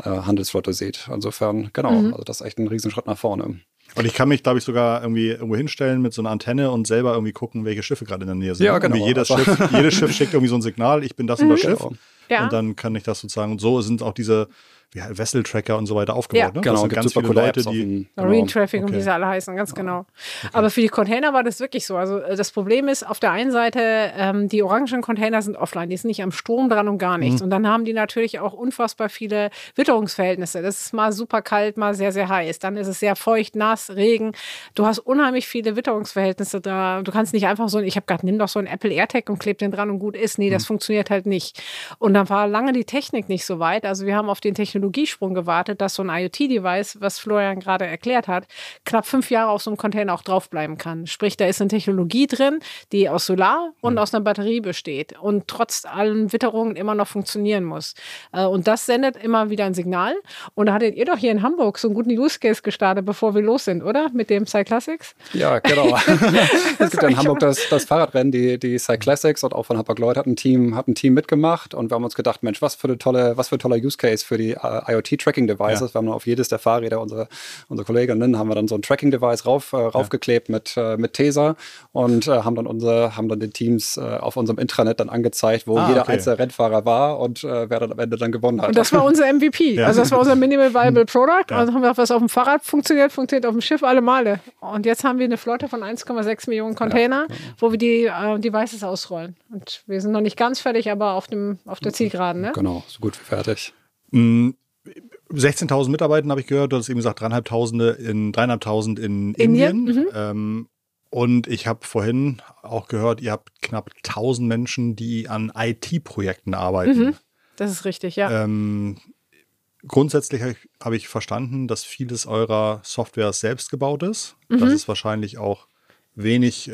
sieht. Insofern, also das ist echt ein Riesenschritt nach vorne. Und ich kann mich, glaube ich, sogar irgendwie irgendwo hinstellen mit so einer Antenne und selber irgendwie gucken, welche Schiffe gerade in der Nähe sind. Ja, genau. Jedes Schiff schickt irgendwie so ein Signal, ich bin das und das Schiff. Ja. Und dann kann ich das sozusagen, und so sind auch diese Vessel-Tracker und so weiter aufgebaut. Ja. Ne? Genau, das sind ganz viele Leute, die Marine Traffic und wie sie alle heißen, ganz genau. Okay. Aber für die Container war das wirklich so. Also das Problem ist, auf der einen Seite, die orangen Container sind offline, die sind nicht am Strom dran und gar nichts. Und dann haben die natürlich auch unfassbar viele Witterungsverhältnisse. Das ist mal super kalt, mal sehr, sehr heiß. Dann ist es sehr feucht, nass, Regen. Du hast unheimlich viele Witterungsverhältnisse da. Du kannst nicht einfach so, nimm doch so einen Apple AirTag und kleb den dran und gut ist. Nee, das funktioniert halt nicht. Und dann war lange die Technik nicht so weit. Also wir haben auf den Technologiesprung gewartet, dass so ein IoT-Device, was Florian gerade erklärt hat, knapp 5 Jahre auf so einem Container auch draufbleiben kann. Sprich, da ist eine Technologie drin, die aus Solar und aus einer Batterie besteht und trotz allen Witterungen immer noch funktionieren muss. Und das sendet immer wieder ein Signal. Und da hattet ihr doch hier in Hamburg so einen guten Use Case gestartet, bevor wir los sind, oder? Mit dem Cyclassics? Ja, genau. Es gibt ja in Hamburg das Fahrradrennen, die Cyclassics, und auch von Hapag-Lloyd hat ein Team mitgemacht und wir haben uns gedacht, Mensch, was für ein toller Use Case für die IoT-Tracking-Devices. Wir haben dann auf jedes der Fahrräder, unsere Kolleginnen, haben wir dann so ein Tracking-Device raufgeklebt mit Tesa und haben dann den Teams auf unserem Intranet dann angezeigt, wo jeder einzelne Rennfahrer war und wer dann am Ende dann gewonnen hat. Und das war unser MVP. Also das war unser Minimal Viable Product. Also haben wir was auf dem Fahrrad funktioniert auf dem Schiff alle Male. Und jetzt haben wir eine Flotte von 1,6 Millionen Container, wo wir die Devices ausrollen. Und wir sind noch nicht ganz fertig, aber auf der Zielgeraden. Ne? Genau, so gut wie fertig. 16.000 Mitarbeiter habe ich gehört, du hast eben gesagt 3.500 in Indien. Und ich habe vorhin auch gehört, ihr habt knapp 1.000 Menschen, die an IT-Projekten arbeiten. Das ist richtig, ja. Grundsätzlich habe ich verstanden, dass vieles eurer Software selbst gebaut ist. Dass es wahrscheinlich auch wenig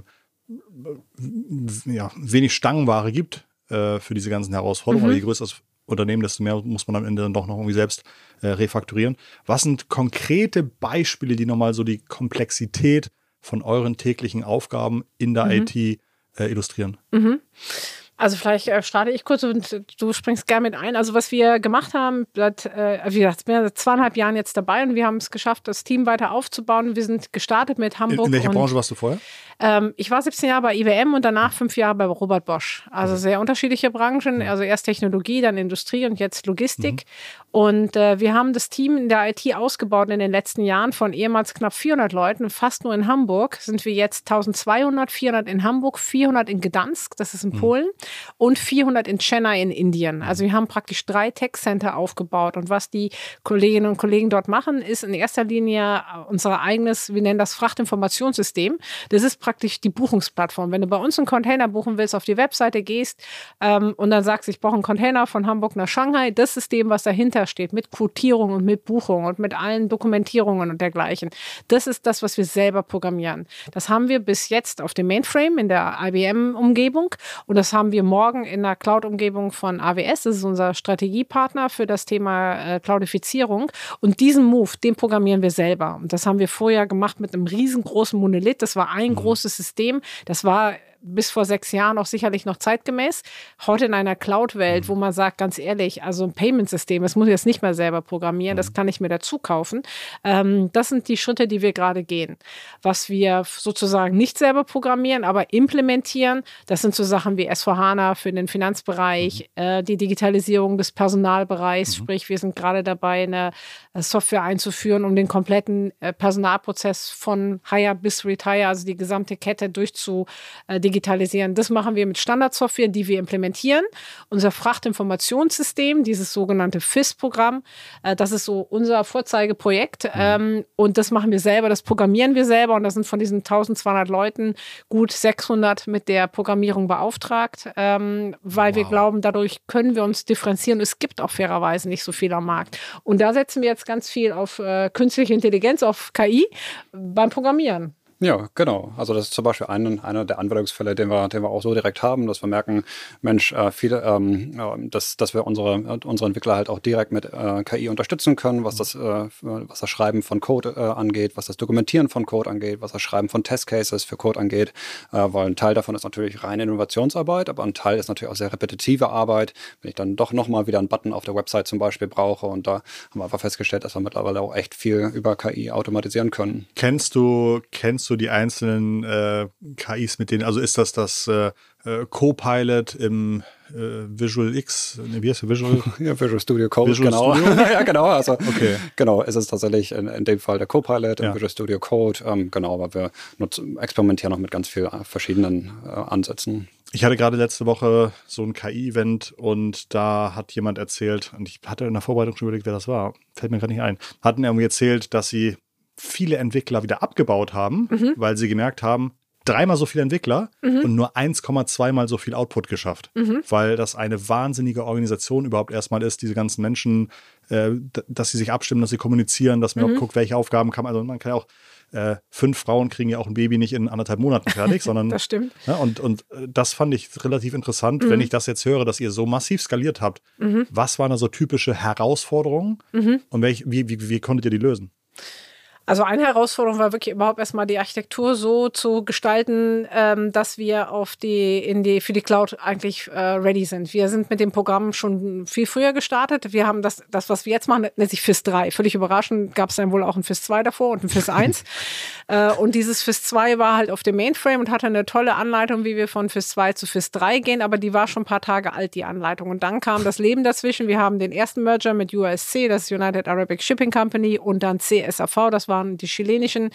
Stangenware gibt für diese ganzen Herausforderungen. Je größer das Unternehmen, desto mehr muss man am Ende dann doch noch irgendwie selbst refakturieren. Was sind konkrete Beispiele, die nochmal so die Komplexität von euren täglichen Aufgaben in der IT illustrieren? Also vielleicht starte ich kurz und du springst gerne mit ein. Also was wir gemacht haben, wie gesagt, ich bin seit 2,5 Jahren jetzt dabei und wir haben es geschafft, das Team weiter aufzubauen. Wir sind gestartet mit Hamburg. In welcher Branche warst du vorher? Ich war 17 Jahre bei IBM und danach 5 Jahre bei Robert Bosch. Also sehr unterschiedliche Branchen. Also erst Technologie, dann Industrie und jetzt Logistik. Und wir haben das Team in der IT ausgebaut in den letzten Jahren von ehemals knapp 400 Leuten. Fast nur in Hamburg sind wir jetzt 1.200, 400 in Hamburg, 400 in Gdansk, das ist in Polen, und 400 in Chennai in Indien. Also wir haben praktisch 3 Tech-Center aufgebaut. Und was die Kolleginnen und Kollegen dort machen, ist in erster Linie unser eigenes, wir nennen das Frachtinformationssystem. Das ist praktisch die Buchungsplattform. Wenn du bei uns einen Container buchen willst, auf die Webseite gehst und dann sagst, ich brauche einen Container von Hamburg nach Shanghai, das System, was dahinter steht, mit Quotierung und mit Buchung und mit allen Dokumentierungen und dergleichen, das ist das, was wir selber programmieren. Das haben wir bis jetzt auf dem Mainframe in der IBM-Umgebung und das haben wir morgen in der Cloud-Umgebung von AWS. Das ist unser Strategiepartner für das Thema Cloudifizierung. Und diesen Move, den programmieren wir selber. Und das haben wir vorher gemacht mit einem riesengroßen Monolith. Das war ein großes System. Das war bis vor 6 Jahren auch sicherlich noch zeitgemäß. Heute in einer Cloud-Welt, wo man sagt, ganz ehrlich, also ein Payment-System, das muss ich jetzt nicht mehr selber programmieren, das kann ich mir dazu kaufen. Das sind die Schritte, die wir gerade gehen. Was wir sozusagen nicht selber programmieren, aber implementieren, das sind so Sachen wie S4HANA für den Finanzbereich, die Digitalisierung des Personalbereichs, sprich wir sind gerade dabei, eine Software einzuführen, um den kompletten Personalprozess von Hire bis Retire, also die gesamte Kette digitalisieren. Das machen wir mit Standardsoftware, die wir implementieren. Unser Frachtinformationssystem, dieses sogenannte FIS-Programm, das ist so unser Vorzeigeprojekt und das machen wir selber, das programmieren wir selber und da sind von diesen 1200 Leuten gut 600 mit der Programmierung beauftragt, weil wir glauben, dadurch können wir uns differenzieren. Es gibt auch fairerweise nicht so viel am Markt. Und da setzen wir jetzt ganz viel auf künstliche Intelligenz, auf KI beim Programmieren. Ja, genau. Also das ist zum Beispiel einer der Anwendungsfälle, den wir auch so direkt haben, dass wir merken, Mensch, dass wir unsere Entwickler halt auch direkt mit KI unterstützen können, was das Schreiben von Code angeht, was das Dokumentieren von Code angeht, was das Schreiben von Testcases für Code angeht, weil ein Teil davon ist natürlich reine Innovationsarbeit, aber ein Teil ist natürlich auch sehr repetitive Arbeit, wenn ich dann doch nochmal wieder einen Button auf der Website zum Beispiel brauche und da haben wir einfach festgestellt, dass wir mittlerweile auch echt viel über KI automatisieren können. Kennst du die einzelnen KIs mit denen, also ist das Copilot im Visual X, wie heißt der Visual? Ja, Visual Studio Code, Visual genau. Studio? Ja, genau, also okay. Genau, es ist tatsächlich in dem Fall der Copilot im Visual Studio Code, genau, aber wir experimentieren noch mit ganz vielen verschiedenen Ansätzen. Ich hatte gerade letzte Woche so ein KI-Event und da hat jemand erzählt, und ich hatte in der Vorbereitung schon überlegt, wer das war, fällt mir gerade nicht ein, hatten irgendwie erzählt, dass sie viele Entwickler wieder abgebaut haben, weil sie gemerkt haben, 3-mal so viele Entwickler und nur 1,2-mal so viel Output geschafft. Weil das eine wahnsinnige Organisation überhaupt erstmal ist, diese ganzen Menschen, dass sie sich abstimmen, dass sie kommunizieren, dass man auch guckt, welche Aufgaben kann man. Also man kann ja auch 5 Frauen kriegen ja auch ein Baby nicht in 1,5 Monaten fertig, sondern. Das stimmt. Ja, und das fand ich relativ interessant, wenn ich das jetzt höre, dass ihr so massiv skaliert habt. Was waren da so typische Herausforderungen und wie konntet ihr die lösen? Also eine Herausforderung war wirklich überhaupt erstmal die Architektur so zu gestalten, dass wir für die Cloud eigentlich ready sind. Wir sind mit dem Programm schon viel früher gestartet. Wir haben das, was wir jetzt machen, nennt sich FIS 3. Völlig überraschend gab es dann wohl auch ein FIS 2 davor und ein FIS 1. Und dieses FIS 2 war halt auf dem Mainframe und hatte eine tolle Anleitung, wie wir von FIS 2 zu FIS 3 gehen, aber die war schon ein paar Tage alt, die Anleitung. Und dann kam das Leben dazwischen. Wir haben den ersten Merger mit UASC, das ist United Arabic Shipping Company, und dann CSAV, das waren die chilenischen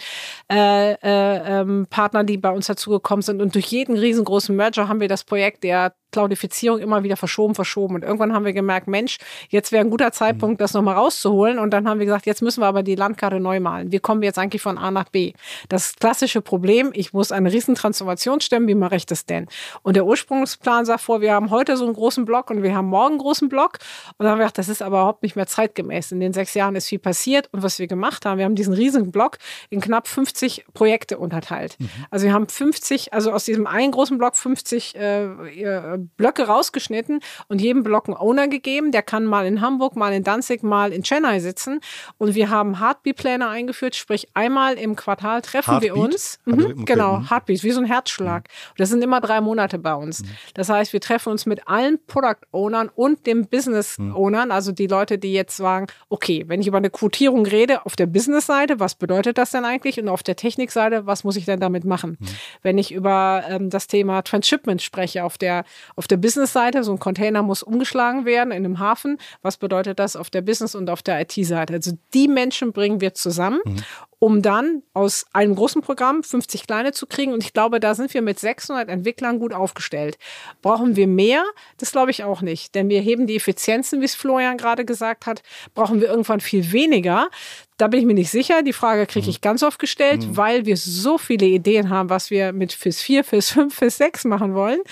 Partner, die bei uns dazugekommen sind. Und durch jeden riesengroßen Merger haben wir das Projekt der Cloudifizierung immer wieder verschoben. Und irgendwann haben wir gemerkt, Mensch, jetzt wäre ein guter Zeitpunkt, das nochmal rauszuholen. Und dann haben wir gesagt, jetzt müssen wir aber die Landkarte neu malen. Wie kommen wir jetzt eigentlich von A nach B? Das klassische Problem, ich muss eine riesen Transformation stemmen, wie mache ich das denn? Und der Ursprungsplan sah vor, wir haben heute so einen großen Block und wir haben morgen einen großen Block. Und dann haben wir gedacht, das ist aber überhaupt nicht mehr zeitgemäß. In den 6 Jahren ist viel passiert. Und was wir gemacht haben, wir haben diesen riesigen Block in knapp 50 Projekte unterteilt. Also wir haben 50, also aus diesem einen großen Block 50 Blöcke rausgeschnitten und jedem Block einen Owner gegeben. Der kann mal in Hamburg, mal in Danzig, mal in Chennai sitzen. Und wir haben Heartbeat-Pläne eingeführt, sprich einmal im Quartal treffen wir uns. Genau, Heartbeat, wie so ein Herzschlag. Und das sind immer 3 Monate bei uns. Das heißt, wir treffen uns mit allen Product-Ownern und dem Business-Ownern, also die Leute, die jetzt sagen, okay, wenn ich über eine Quotierung rede, auf der Business-Seite, was bedeutet das denn eigentlich? Und auf der Technik-Seite, was muss ich denn damit machen? Wenn ich über das Thema Transshipment spreche, auf der Business-Seite, so ein Container muss umgeschlagen werden in einem Hafen. Was bedeutet das auf der Business- und auf der IT-Seite? Also die Menschen bringen wir zusammen, um dann aus einem großen Programm 50 kleine zu kriegen. Und ich glaube, da sind wir mit 600 Entwicklern gut aufgestellt. Brauchen wir mehr? Das glaube ich auch nicht. Denn wir heben die Effizienzen, wie es Florian gerade gesagt hat. Brauchen wir irgendwann viel weniger? Da bin ich mir nicht sicher. Die Frage kriege ich ganz oft gestellt, weil wir so viele Ideen haben, was wir mit FIS 4, FIS 5, FIS 6 machen wollen.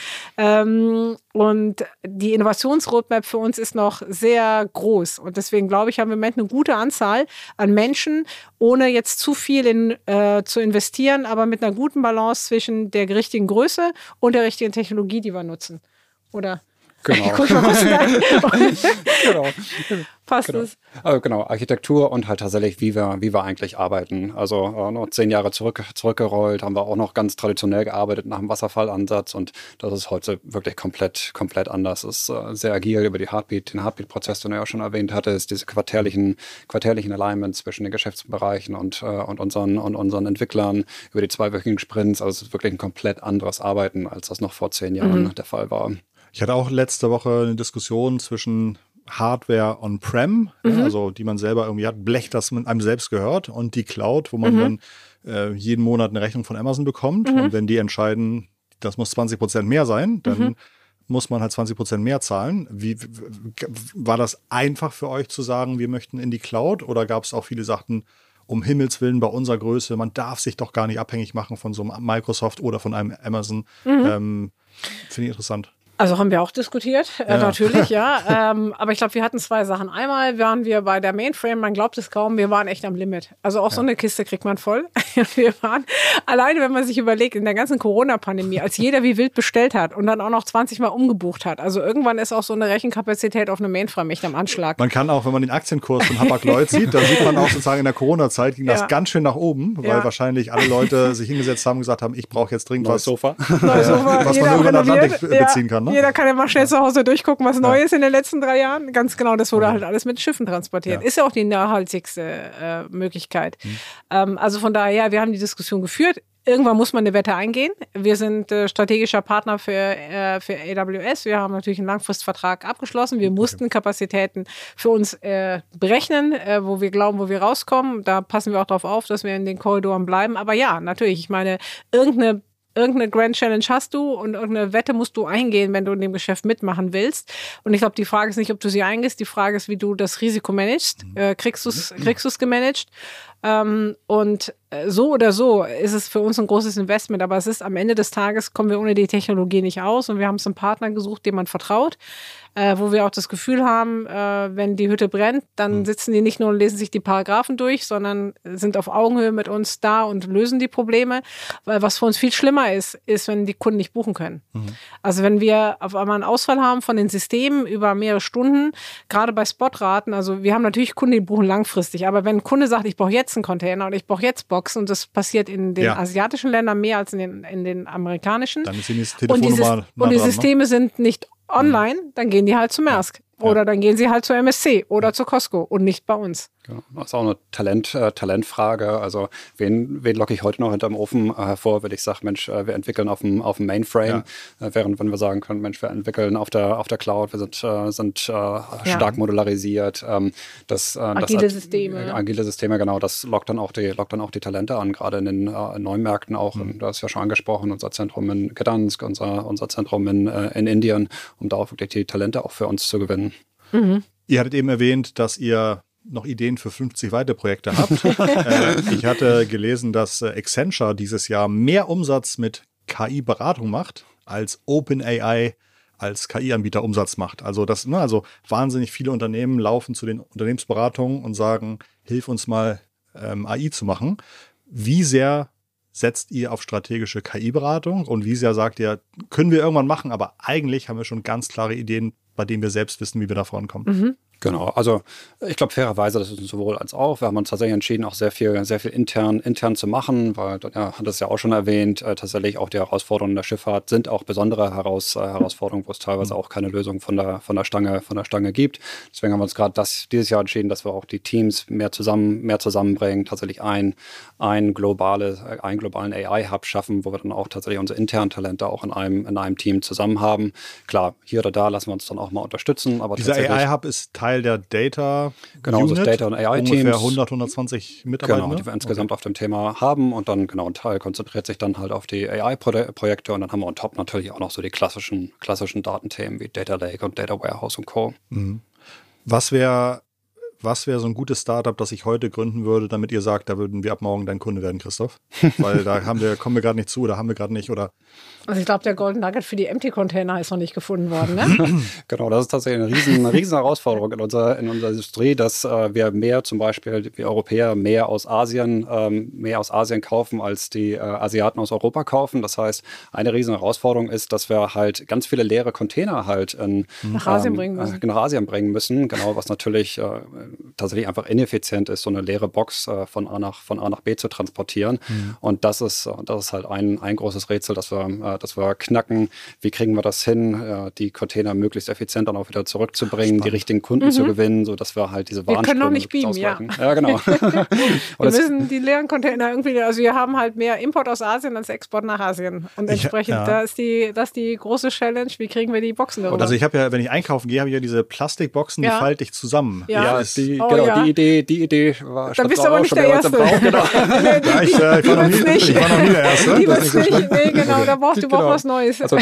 Und die Innovationsroadmap für uns ist noch sehr groß. Und deswegen glaube ich, haben wir im Moment eine gute Anzahl an Menschen, ohne jetzt zu viel zu investieren, aber mit einer guten Balance zwischen der richtigen Größe und der richtigen Technologie, die wir nutzen. Oder? Genau. Guck mal, was Genau. passt Genau. es. Also genau, Architektur und halt tatsächlich, wie wir eigentlich arbeiten. Also noch 10 Jahre zurückgerollt, haben wir auch noch ganz traditionell gearbeitet nach dem Wasserfallansatz und das ist heute wirklich komplett anders. Es ist sehr agil über den Heartbeat-Prozess, den du ja schon erwähnt hattest, diese quartärlichen Alignments zwischen den Geschäftsbereichen und unseren Entwicklern über die 2-wöchigen Sprints. Also es ist wirklich ein komplett anderes Arbeiten, als das noch vor 10 Jahren der Fall war. Ich hatte auch letzte Woche eine Diskussion zwischen Hardware on-prem, also die man selber irgendwie hat, Blech, das mit einem selbst gehört, und die Cloud, wo man dann jeden Monat eine Rechnung von Amazon bekommt. Und wenn die entscheiden, das muss 20% mehr sein, dann muss man halt 20% mehr zahlen. War das einfach für euch zu sagen, wir möchten in die Cloud, oder gab es auch viele, die sagten, um Himmels Willen, bei unserer Größe, man darf sich doch gar nicht abhängig machen von so einem Microsoft oder von einem Amazon? Finde ich interessant. Also haben wir auch diskutiert, natürlich, ja. Aber ich glaube, wir hatten 2 Sachen. Einmal waren wir bei der Mainframe, man glaubt es kaum, wir waren echt am Limit. Also auch so eine Kiste kriegt man voll. Wir waren, alleine wenn man sich überlegt, in der ganzen Corona-Pandemie, als jeder wie wild bestellt hat und dann auch noch 20 Mal umgebucht hat. Also irgendwann ist auch so eine Rechenkapazität auf eine Mainframe echt am Anschlag. Man kann auch, wenn man den Aktienkurs von Hapag-Lloyd sieht, da sieht man auch sozusagen in der Corona-Zeit ging das ganz schön nach oben, weil wahrscheinlich alle Leute sich hingesetzt haben und gesagt haben, ich brauche jetzt dringend Neues Sofa. was man über den Atlantik beziehen kann. Ne? Jeder kann ja mal schnell zu Hause durchgucken, was neu ist in den letzten 3 Jahren. Ganz genau, das wurde halt alles mit Schiffen transportiert. Ist ja auch die nachhaltigste Möglichkeit. Also von daher, wir haben die Diskussion geführt. Irgendwann muss man eine Wette eingehen. Wir sind strategischer Partner für AWS. Wir haben natürlich einen Langfristvertrag abgeschlossen. Wir mussten Kapazitäten für uns berechnen, wo wir glauben, wo wir rauskommen. Da passen wir auch darauf auf, dass wir in den Korridoren bleiben. Aber ja, natürlich, ich meine, irgendeine Grand Challenge hast du und irgendeine Wette musst du eingehen, wenn du in dem Geschäft mitmachen willst. Und ich glaube, die Frage ist nicht, ob du sie eingehst, die Frage ist, wie du das Risiko managst. Kriegst du es gemanagt? Und so oder so ist es für uns ein großes Investment, aber es ist am Ende des Tages, kommen wir ohne die Technologie nicht aus, und wir haben uns einen Partner gesucht, dem man vertraut, wo wir auch das Gefühl haben, wenn die Hütte brennt, dann sitzen die nicht nur und lesen sich die Paragraphen durch, sondern sind auf Augenhöhe mit uns da und lösen die Probleme, weil was für uns viel schlimmer ist, wenn die Kunden nicht buchen können. Also wenn wir auf einmal einen Ausfall haben von den Systemen über mehrere Stunden, gerade bei Spotraten, also wir haben natürlich Kunden, die buchen langfristig, aber wenn ein Kunde sagt, ich brauche jetzt einen Container und ich brauche jetzt Boxen, und das passiert in den asiatischen Ländern mehr als in den amerikanischen, dann ist die Telefonnummer und die Systeme sind nicht online, dann gehen die halt zu Maersk. Oder dann gehen sie halt zur MSC oder zur Costco und nicht bei uns. Genau. Das ist auch eine Talentfrage. Also wen locke ich heute noch hinterm Ofen hervor, wenn ich sage, Mensch, wir entwickeln auf dem Mainframe, während wenn wir sagen können, Mensch, wir entwickeln auf der Cloud, wir sind stark modularisiert. Agile Systeme. Agile Systeme, genau. Das lockt dann auch die Talente an, gerade in den neuen Märkten auch. Du hast ja schon angesprochen, unser Zentrum in Gdansk, unser Zentrum in Indien, um da auch wirklich die Talente auch für uns zu gewinnen. Ihr hattet eben erwähnt, dass ihr noch Ideen für 50 weitere Projekte habt. Ich hatte gelesen, dass Accenture dieses Jahr mehr Umsatz mit KI-Beratung macht, als OpenAI als KI-Anbieter Umsatz macht. Also wahnsinnig viele Unternehmen laufen zu den Unternehmensberatungen und sagen, hilf uns mal AI zu machen. Wie sehr setzt ihr auf strategische KI-Beratung und wie sehr sagt ihr, können wir irgendwann machen, aber eigentlich haben wir schon ganz klare Ideen, bei denen wir selbst wissen, wie wir da vorankommen. Genau, also ich glaube fairerweise, das ist sowohl als auch. Wir haben uns tatsächlich entschieden, auch sehr viel intern zu machen, weil, hat es ja auch schon erwähnt, tatsächlich auch die Herausforderungen der Schifffahrt sind auch besondere Herausforderungen, wo es teilweise auch keine Lösung von der Stange gibt. Deswegen haben wir uns gerade dieses Jahr entschieden, dass wir auch die Teams mehr zusammenbringen, tatsächlich einen globalen AI-Hub schaffen, wo wir dann auch tatsächlich unsere internen Talente auch in einem Team zusammen haben. Klar, hier oder da lassen wir uns dann auch mal unterstützen. Aber dieser AI-Hub ist Teil der Data Unit, das Data und AI-Teams. Ungefähr 120 Mitarbeiter. Genau, die wir insgesamt auf dem Thema haben, und dann ein Teil konzentriert sich dann halt auf die AI-Projekte, und dann haben wir on top natürlich auch noch so die klassischen Datenthemen wie Data Lake und Data Warehouse und Co. Was wäre was wäre so ein gutes Startup, das ich heute gründen würde, damit ihr sagt, da würden wir ab morgen dein Kunde werden, Christoph? Weil da kommen wir gerade nicht zu, oder haben wir gerade nicht, oder? Also ich glaube, der Golden Nugget für die Empty-Container ist noch nicht gefunden worden, ne? Genau, das ist tatsächlich eine riesen Herausforderung in unserer Industrie, dass wir mehr zum Beispiel, wir Europäer, mehr aus Asien kaufen, als die Asiaten aus Europa kaufen. Das heißt, eine riesen Herausforderung ist, dass wir halt ganz viele leere Container halt nach Asien bringen müssen. Genau, was natürlich tatsächlich einfach ineffizient ist, so eine leere Box von A nach B zu transportieren. Und das ist halt ein großes Rätsel, dass wir knacken. Wie kriegen wir das hin, die Container möglichst effizient dann auch wieder zurückzubringen, die richtigen Kunden zu gewinnen, sodass wir halt diese Warenströme wir können noch nicht beamen, ja, genau. Wir müssen die leeren Container irgendwie, also wir haben halt mehr Import aus Asien als Export nach Asien. Und entsprechend, das ist die große Challenge, wie kriegen wir die Boxen darüber? Also ich habe ja, wenn ich einkaufen gehe, habe ich ja diese Plastikboxen, die falte ich zusammen. Die Idee war dann bist du aber nicht der Erste. Genau. Ich war noch nie der Erste. Die wird's nicht. Nee, genau, da brauchst du was Neues. Also,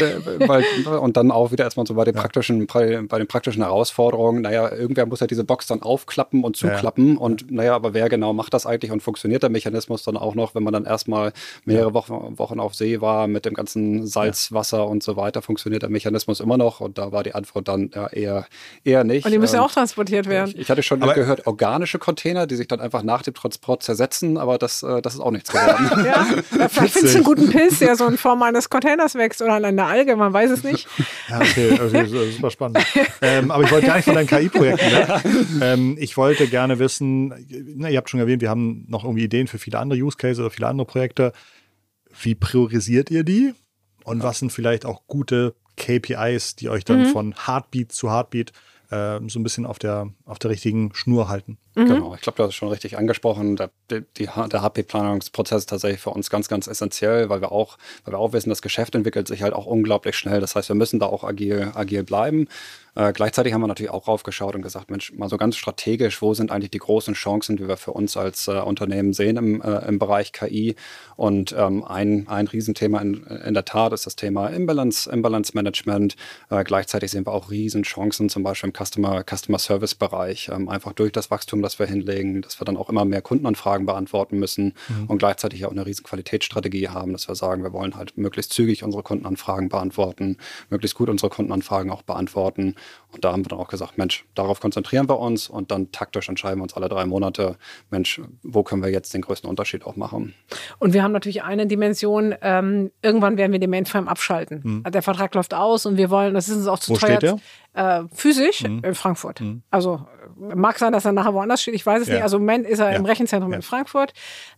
und dann auch wieder erstmal so bei den praktischen Herausforderungen, irgendwer muss ja diese Box dann aufklappen und zuklappen und aber wer genau macht das eigentlich und funktioniert der Mechanismus dann auch noch, wenn man dann erstmal mehrere Wochen auf See war mit dem ganzen Salzwasser und so weiter, funktioniert der Mechanismus immer noch und da war die Antwort dann eher nicht. Und die müssen ja auch transportiert werden. Ich hatte schon gehört, organische Container, die sich dann einfach nach dem Transport zersetzen, aber das ist auch nichts geworden. Vielleicht findest du einen guten Pilz, der so in Form eines Containers wächst oder an einer Alge, man weiß es nicht. Ja, okay, super spannend. Aber ich wollte gar nicht von deinen KI-Projekten weg. Ich wollte gerne wissen, ihr habt schon erwähnt, wir haben noch irgendwie Ideen für viele andere Use Cases oder viele andere Projekte. Wie priorisiert ihr die? Und was sind vielleicht auch gute KPIs, die euch dann von Heartbeat zu Heartbeat so ein bisschen auf der richtigen Schnur halten? Genau, ich glaube, du hast es schon richtig angesprochen. Der HP-Planungsprozess ist tatsächlich für uns ganz, ganz essentiell, weil wir auch wissen, das Geschäft entwickelt sich halt auch unglaublich schnell. Das heißt, wir müssen da auch agil bleiben. Gleichzeitig haben wir natürlich auch raufgeschaut und gesagt, Mensch, mal so ganz strategisch, wo sind eigentlich die großen Chancen, die wir für uns als Unternehmen sehen im Bereich KI? Und ein Riesenthema in der Tat ist das Thema Imbalance Management. Gleichzeitig sehen wir auch Riesenchancen, zum Beispiel im Customer Service Bereich, einfach durch das Wachstum, das wir hinlegen, dass wir dann auch immer mehr Kundenanfragen beantworten müssen und gleichzeitig auch eine riesen Qualitätsstrategie haben, dass wir sagen, wir wollen halt möglichst zügig unsere Kundenanfragen beantworten, möglichst gut unsere Kundenanfragen auch beantworten. Und da haben wir dann auch gesagt, Mensch, darauf konzentrieren wir uns und dann taktisch entscheiden wir uns alle 3 Monate, Mensch, wo können wir jetzt den größten Unterschied auch machen? Und wir haben natürlich eine Dimension, irgendwann werden wir den Mainframe abschalten. Der Vertrag läuft aus und wir wollen, das ist uns auch zu teuer. Wo steht der? Physisch in Frankfurt. Also mag sein, dass er nachher woanders steht, ich weiß es nicht. Also im Moment ist er im Rechenzentrum in Frankfurt.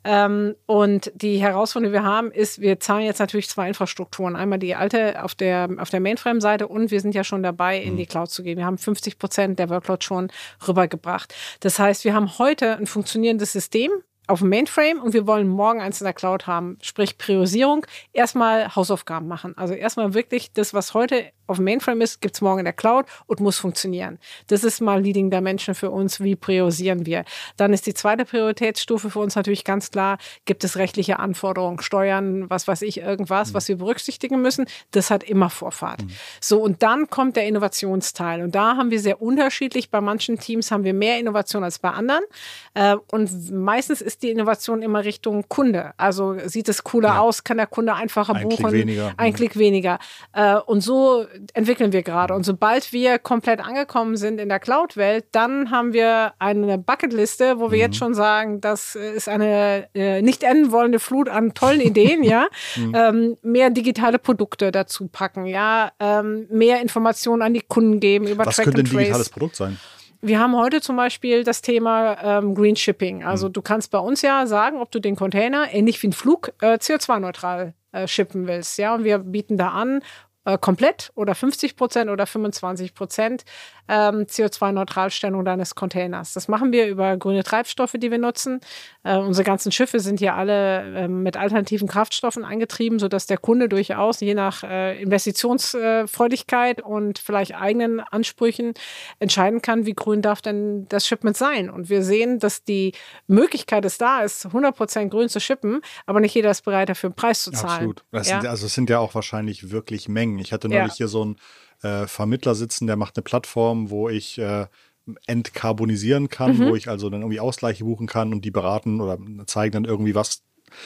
Und die Herausforderung, die wir haben, ist, wir zahlen jetzt natürlich 2 Infrastrukturen. Einmal die alte auf der Mainframe-Seite und wir sind ja schon dabei, in die Cloud zu gehen. Wir haben 50% der Workload schon rübergebracht. Das heißt, wir haben heute ein funktionierendes System auf dem Mainframe und wir wollen morgen eins in der Cloud haben. Sprich Priorisierung, erstmal Hausaufgaben machen. Also erstmal wirklich das, was heute auf dem Mainframe ist, gibt es morgen in der Cloud und muss funktionieren. Das ist mal Leading Dimension für uns, wie priorisieren wir. Dann ist die zweite Prioritätsstufe für uns natürlich ganz klar, gibt es rechtliche Anforderungen, Steuern, was weiß ich, irgendwas, was wir berücksichtigen müssen. Das hat immer Vorfahrt. So, und dann kommt der Innovationsteil. Und da haben wir sehr unterschiedlich, bei manchen Teams haben wir mehr Innovation als bei anderen. Und meistens ist die Innovation immer Richtung Kunde. Also sieht es cooler aus, kann der Kunde einfacher buchen. Ein Klick weniger. Und so entwickeln wir gerade. Und sobald wir komplett angekommen sind in der Cloud-Welt, dann haben wir eine Bucketliste, wo wir jetzt schon sagen, das ist eine nicht enden wollende Flut an tollen Ideen, mehr digitale Produkte dazu packen, mehr Informationen an die Kunden geben über Was Track könnte and ein digitales Produkt sein? Wir haben heute zum Beispiel das Thema Green Shipping. Also du kannst bei uns ja sagen, ob du den Container, ähnlich wie ein Flug, CO2-neutral shippen willst. Ja, und wir bieten da an, komplett oder 50% oder 25% CO2-Neutralstellung deines Containers. Das machen wir über grüne Treibstoffe, die wir nutzen. Unsere ganzen Schiffe sind hier alle mit alternativen Kraftstoffen angetrieben, sodass der Kunde durchaus je nach Investitionsfreudigkeit und vielleicht eigenen Ansprüchen entscheiden kann, wie grün darf denn das Shipment sein. Und wir sehen, dass die Möglichkeit ist da, 100% grün zu shippen, aber nicht jeder ist bereit, dafür einen Preis zu zahlen. Absolut. Es sind ja auch wahrscheinlich wirklich Mengen. Ich hatte neulich hier so einen Vermittler sitzen, der macht eine Plattform, wo ich entkarbonisieren kann, wo ich also dann irgendwie Ausgleiche buchen kann und die beraten oder zeigen dann irgendwie, was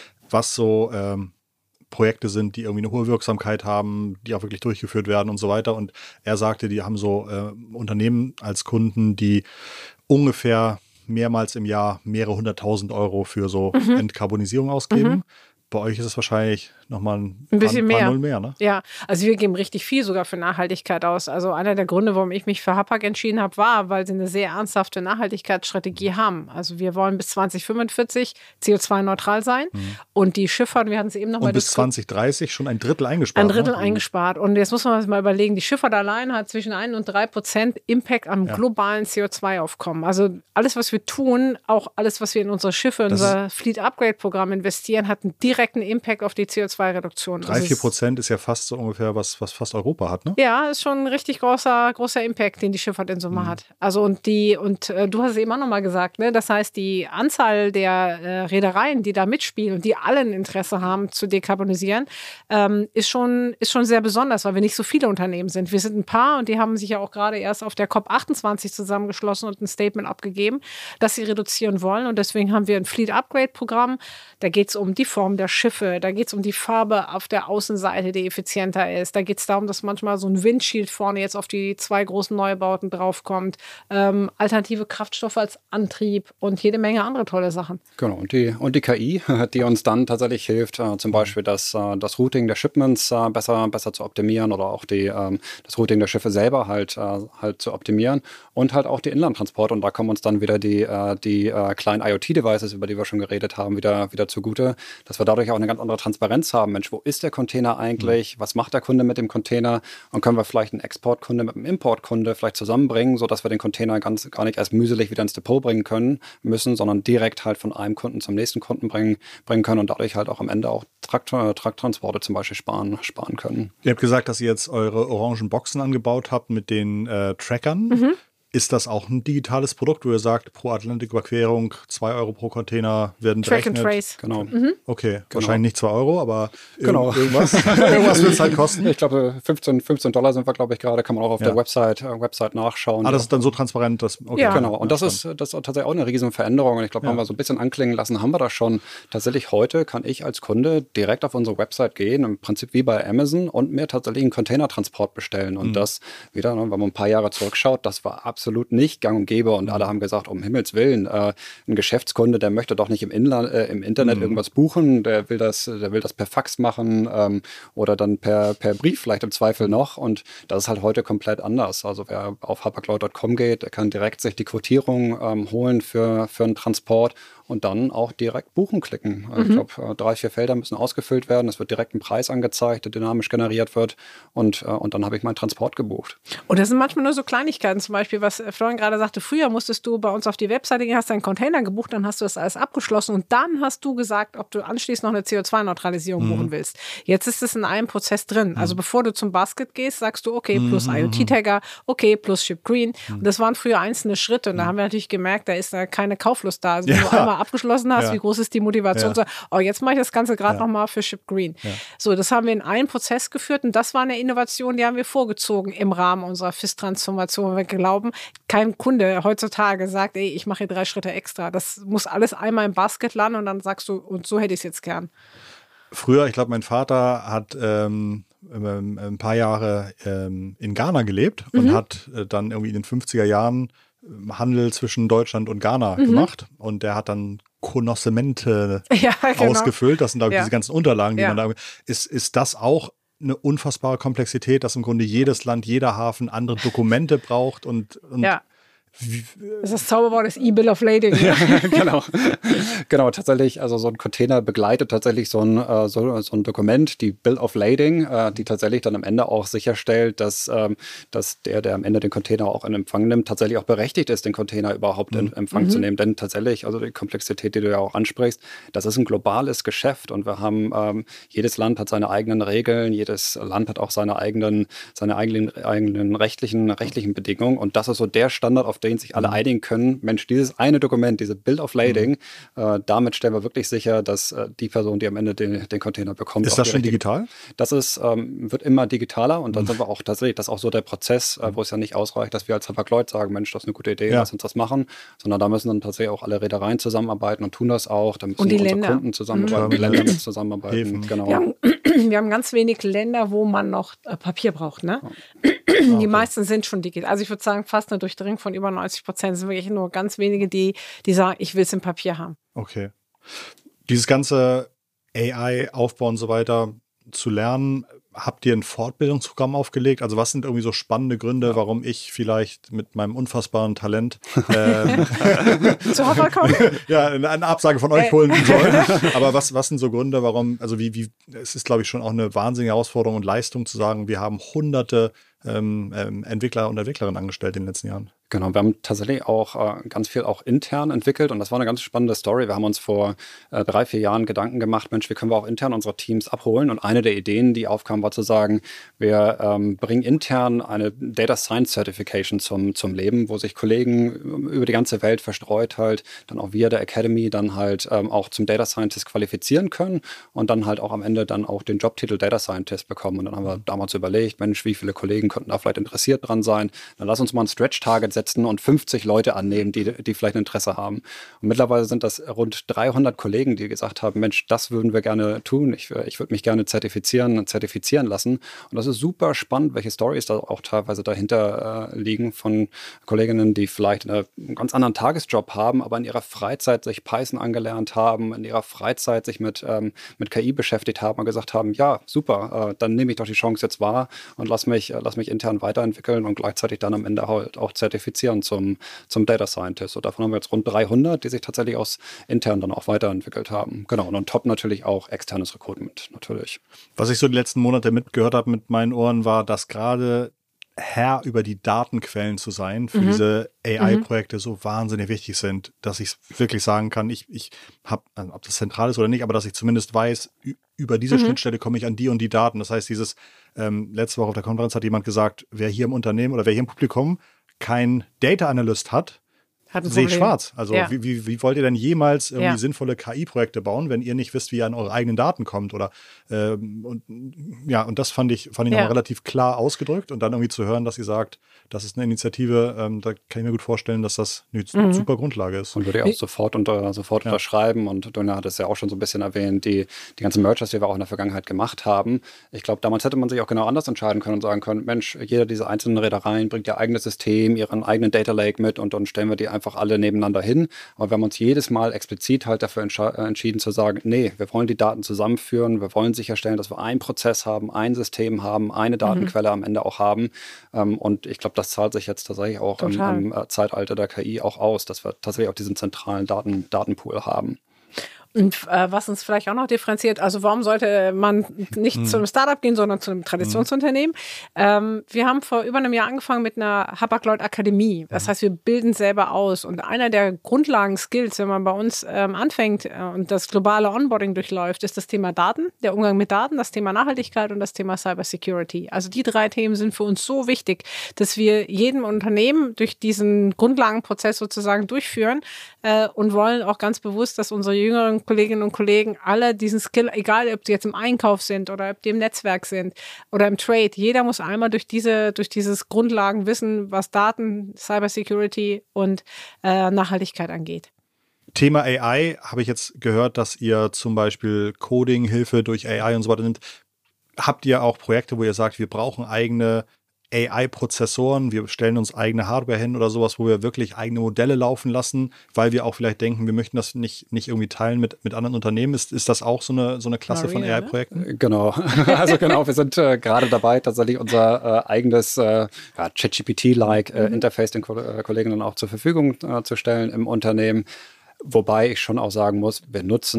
so Projekte sind, die irgendwie eine hohe Wirksamkeit haben, die auch wirklich durchgeführt werden und so weiter. Und er sagte, die haben so Unternehmen als Kunden, die ungefähr mehrmals im Jahr mehrere 100.000 Euro für so Entkarbonisierung ausgeben. Bei euch ist es wahrscheinlich nochmal ein bisschen paar Null mehr, ne? Ja, also wir geben richtig viel sogar für Nachhaltigkeit aus. Also einer der Gründe, warum ich mich für Hapag entschieden habe, war, weil sie eine sehr ernsthafte Nachhaltigkeitsstrategie haben. Also wir wollen bis 2045 CO2-neutral sein. Und die Schifffahrt, wir hatten es eben nochmal Und bis 2030 schon ein Drittel eingespart. Ein Drittel eingespart. Und jetzt muss man sich mal überlegen, die Schifffahrt allein hat zwischen 1 und 3% Impact am globalen CO2-Aufkommen. Also alles, was wir tun, auch alles, was wir in unsere Schiffe, unser Fleet-Upgrade-Programm investieren, hat einen direkten Impact auf die CO2-Reduktion. 3-4% ist ja fast so ungefähr, was fast Europa hat, ne? Ja, ist schon ein richtig großer Impact, den die Schifffahrt in Summe hat. Also und du hast es eben auch nochmal gesagt, ne? Das heißt, die Anzahl der Reedereien, die da mitspielen und die alle ein Interesse haben zu dekarbonisieren, ist schon sehr besonders, weil wir nicht so viele Unternehmen sind. Wir sind ein paar und die haben sich ja auch gerade erst auf der COP28 zusammengeschlossen und ein Statement abgegeben, dass sie reduzieren wollen. Und deswegen haben wir ein Fleet-Upgrade-Programm. Da geht es um die Form der Schiffe, da geht es um die Farbe auf der Außenseite, die effizienter ist. Da geht es darum, dass manchmal so ein Windshield vorne jetzt auf die 2 großen Neubauten draufkommt. Alternative Kraftstoffe als Antrieb und jede Menge andere tolle Sachen. Genau, und die KI, die uns dann tatsächlich hilft, zum Beispiel das Routing der Shipments besser zu optimieren oder auch das Routing der Schiffe selber halt zu optimieren und halt auch die Inlandtransporte. Und da kommen uns dann wieder die kleinen IoT-Devices, über die wir schon geredet haben, wieder zugute, dass wir dadurch auch eine ganz andere Transparenz haben. Mensch, wo ist der Container eigentlich? Was macht der Kunde mit dem Container? Und können wir vielleicht einen Exportkunde mit einem Importkunde vielleicht zusammenbringen, sodass wir den Container gar nicht erst mühselig wieder ins Depot bringen müssen, sondern direkt halt von einem Kunden zum nächsten Kunden bringen können und dadurch halt auch am Ende auch Trucktransporte zum Beispiel sparen können. Ihr habt gesagt, dass ihr jetzt eure orangen Boxen angebaut habt mit den Trackern. Ist das auch ein digitales Produkt, wo ihr sagt, pro Atlantiküberquerung 2 Euro pro Container werden berechnet? Track and Trace. Genau. Okay, wahrscheinlich nicht 2 Euro, aber irgendwas wird es halt kosten. Ich glaube, $15 sind wir, glaube ich, gerade. Kann man auch auf der Website nachschauen. Das ist dann so transparent, dass... Okay. Ja. Genau. Und das ist tatsächlich auch eine riesen Veränderung. Und ich glaube, haben wir so ein bisschen anklingen lassen, haben wir das schon. Tatsächlich heute kann ich als Kunde direkt auf unsere Website gehen, im Prinzip wie bei Amazon, und mir tatsächlich einen Containertransport bestellen. Und das wieder, wenn man ein paar Jahre zurückschaut, das war absolut nicht gang und gäbe und alle haben gesagt, um Himmels Willen, ein Geschäftskunde, der möchte doch nicht im Internet irgendwas buchen, der will das per Fax machen oder dann per Brief vielleicht im Zweifel noch, und das ist halt heute komplett anders. Also wer auf hapaglow.com geht, der kann direkt sich die Quotierung holen für einen Transport und dann auch direkt buchen klicken. Ich glaube, 3, 4 Felder müssen ausgefüllt werden. Es wird direkt ein Preis angezeigt, der dynamisch generiert wird. Und dann habe ich meinen Transport gebucht. Und das sind manchmal nur so Kleinigkeiten. Zum Beispiel, was Florian gerade sagte, früher musstest du bei uns auf die Webseite gehen, hast deinen Container gebucht, dann hast du das alles abgeschlossen und dann hast du gesagt, ob du anschließend noch eine CO2-Neutralisierung buchen willst. Jetzt ist es in einem Prozess drin. Also bevor du zum Basket gehst, sagst du, okay, plus IoT-Tagger, okay, plus Ship Green. Und das waren früher einzelne Schritte. Und da haben wir natürlich gemerkt, da ist keine Kauflust da. Also wenn du einmal abgeschlossen hast, wie groß ist die Motivation? So, jetzt mache ich das Ganze gerade nochmal für Ship Green. So, das haben wir in einen Prozess geführt und das war eine Innovation, die haben wir vorgezogen im Rahmen unserer FIS-Transformation, weil wir glauben, kein Kunde heutzutage sagt, ich mache hier 3 Schritte extra. Das muss alles einmal im Basket landen und dann sagst du, und so hätte ich es jetzt gern. Früher, ich glaube, mein Vater hat ein paar Jahre in Ghana gelebt und hat dann irgendwie in den 50er Jahren Handel zwischen Deutschland und Ghana gemacht, und der hat dann Konossemente ausgefüllt. Das sind, glaube ich, diese ganzen Unterlagen, die man da... Ist das auch eine unfassbare Komplexität, dass im Grunde jedes Land, jeder Hafen andere Dokumente braucht und das ist das Zauberwort des E-Bill of Lading. Ja, genau, tatsächlich, also so ein Container begleitet tatsächlich so ein Dokument, die Bill of Lading, die tatsächlich dann am Ende auch sicherstellt, dass der am Ende den Container auch in Empfang nimmt, tatsächlich auch berechtigt ist, den Container überhaupt in Empfang zu nehmen. Denn tatsächlich, also die Komplexität, die du ja auch ansprichst, das ist ein globales Geschäft und wir haben, jedes Land hat seine eigenen Regeln, jedes Land hat auch seine eigenen rechtlichen Bedingungen, und das ist so der Standard, auf den sich alle einigen können, Mensch, dieses eine Dokument, diese Bill of Lading, damit stellen wir wirklich sicher, dass die Person, die am Ende den Container bekommt. Ist das schon digital? Das wird immer digitaler und dann sind wir auch tatsächlich, das ist auch so der Prozess, wo es ja nicht ausreicht, dass wir als Hapag-Lloyd sagen, Mensch, das ist eine gute Idee, lass uns das machen, sondern da müssen dann tatsächlich auch alle Reedereien zusammenarbeiten und tun das auch. Da müssen unsere Kunden zusammenarbeiten, die Länder mit zusammenarbeiten. Genau. Wir haben ganz wenig Länder, wo man noch Papier braucht. Ne? Die meisten sind schon digital. Also ich würde sagen, fast eine Durchdringung von über 90%. Es sind wirklich nur ganz wenige, die sagen, ich will es im Papier haben. Okay. Dieses ganze AI-Aufbau und so weiter zu lernen, habt ihr ein Fortbildungsprogramm aufgelegt? Also was sind irgendwie so spannende Gründe, warum ich vielleicht mit meinem unfassbaren Talent zu Hoffer kommen? Ja, eine Absage von euch holen soll. Aber was sind so Gründe, warum, also es ist, glaube ich, schon auch eine wahnsinnige Herausforderung und Leistung zu sagen, wir haben hunderte Entwickler und Entwicklerinnen angestellt in den letzten Jahren. Genau, wir haben tatsächlich auch ganz viel auch intern entwickelt und das war eine ganz spannende Story. Wir haben uns vor 3-4 Jahren Gedanken gemacht, Mensch, wie können wir auch intern unsere Teams abholen? Und eine der Ideen, die aufkam, war zu sagen, wir bringen intern eine Data Science Certification zum Leben, wo sich Kollegen über die ganze Welt verstreut halt dann auch via der Academy dann halt auch zum Data Scientist qualifizieren können und dann halt auch am Ende dann auch den Jobtitel Data Scientist bekommen. Und dann haben wir damals überlegt, Mensch, wie viele Kollegen könnten da vielleicht interessiert dran sein? Dann lass uns mal ein Stretch-Target setzen und 50 Leute annehmen, die vielleicht Interesse haben. Und mittlerweile sind das rund 300 Kollegen, die gesagt haben, Mensch, das würden wir gerne tun. Ich würde mich gerne zertifizieren lassen. Und das ist super spannend, welche Stories da auch teilweise dahinter liegen von Kolleginnen, die vielleicht einen ganz anderen Tagesjob haben, aber in ihrer Freizeit sich Python angelernt haben, in ihrer Freizeit sich mit KI beschäftigt haben und gesagt haben, ja, super, dann nehme ich doch die Chance jetzt wahr und lass mich intern weiterentwickeln und gleichzeitig dann am Ende halt auch zertifizieren zum Data Scientist. Und davon haben wir jetzt rund 300, die sich tatsächlich aus intern dann auch weiterentwickelt haben. Genau, und on top natürlich auch externes Recruitment, natürlich. Was ich so die letzten Monate mitgehört habe mit meinen Ohren, war, dass gerade Herr über die Datenquellen zu sein für diese AI-Projekte so wahnsinnig wichtig sind, dass ich wirklich sagen kann, ich habe, ob das zentral ist oder nicht, aber dass ich zumindest weiß, über diese Schnittstelle komme ich an die und die Daten. Das heißt, letzte Woche auf der Konferenz hat jemand gesagt, wer hier im Unternehmen oder wer hier im Publikum kein Data Analyst hat, sehe ich schwarz. Also wie wollt ihr denn jemals irgendwie sinnvolle KI-Projekte bauen, wenn ihr nicht wisst, wie ihr an eure eigenen Daten kommt? Oder und das fand ich nochmal relativ klar ausgedrückt und dann irgendwie zu hören, dass ihr sagt, das ist eine Initiative, da kann ich mir gut vorstellen, dass das eine super Grundlage ist. Und würde ich auch sofort unterschreiben und Donna hat es ja auch schon so ein bisschen erwähnt, die ganzen Mergers, die wir auch in der Vergangenheit gemacht haben. Ich glaube, damals hätte man sich auch genau anders entscheiden können und sagen können, Mensch, jeder dieser einzelnen Reedereien bringt ihr eigenes System, ihren eigenen Data Lake mit und dann stellen wir die einfach alle nebeneinander hin. Aber wir haben uns jedes Mal explizit halt dafür entschieden zu sagen, nee, wir wollen die Daten zusammenführen, wir wollen sicherstellen, dass wir einen Prozess haben, ein System haben, eine Datenquelle am Ende auch haben. Und ich glaube, das zahlt sich jetzt tatsächlich auch im Zeitalter der KI auch aus, dass wir tatsächlich auch diesen zentralen Datenpool haben. Und was uns vielleicht auch noch differenziert, also warum sollte man nicht zu einem Startup gehen, sondern zu einem Traditionsunternehmen? Wir haben vor über einem Jahr angefangen mit einer Hapag-Lloyd Akademie. Das heißt, wir bilden selber aus. Und einer der Grundlagen-Skills, wenn man bei uns anfängt und das globale Onboarding durchläuft, ist das Thema Daten, der Umgang mit Daten, das Thema Nachhaltigkeit und das Thema Cybersecurity. Also die 3 Themen sind für uns so wichtig, dass wir jedem Unternehmen durch diesen Grundlagenprozess sozusagen durchführen und wollen auch ganz bewusst, dass unsere jüngeren Kolleginnen und Kollegen alle diesen Skill, egal ob die jetzt im Einkauf sind oder ob die im Netzwerk sind oder im Trade, jeder muss einmal durch dieses Grundlagenwissen, was Daten, Cybersecurity und Nachhaltigkeit angeht. Thema AI habe ich jetzt gehört, dass ihr zum Beispiel Coding-Hilfe durch AI und so weiter nimmt. Habt ihr auch Projekte, wo ihr sagt, wir brauchen eigene AI-Prozessoren, wir stellen uns eigene Hardware hin oder sowas, wo wir wirklich eigene Modelle laufen lassen, weil wir auch vielleicht denken, wir möchten das nicht irgendwie teilen mit anderen Unternehmen. Ist das auch so eine Klasse von AI-Projekten? Genau. Also genau, wir sind gerade dabei, tatsächlich unser eigenes ChatGPT-like Interface den Kolleginnen auch zur Verfügung zu stellen im Unternehmen. Wobei ich schon auch sagen muss, wir nutzen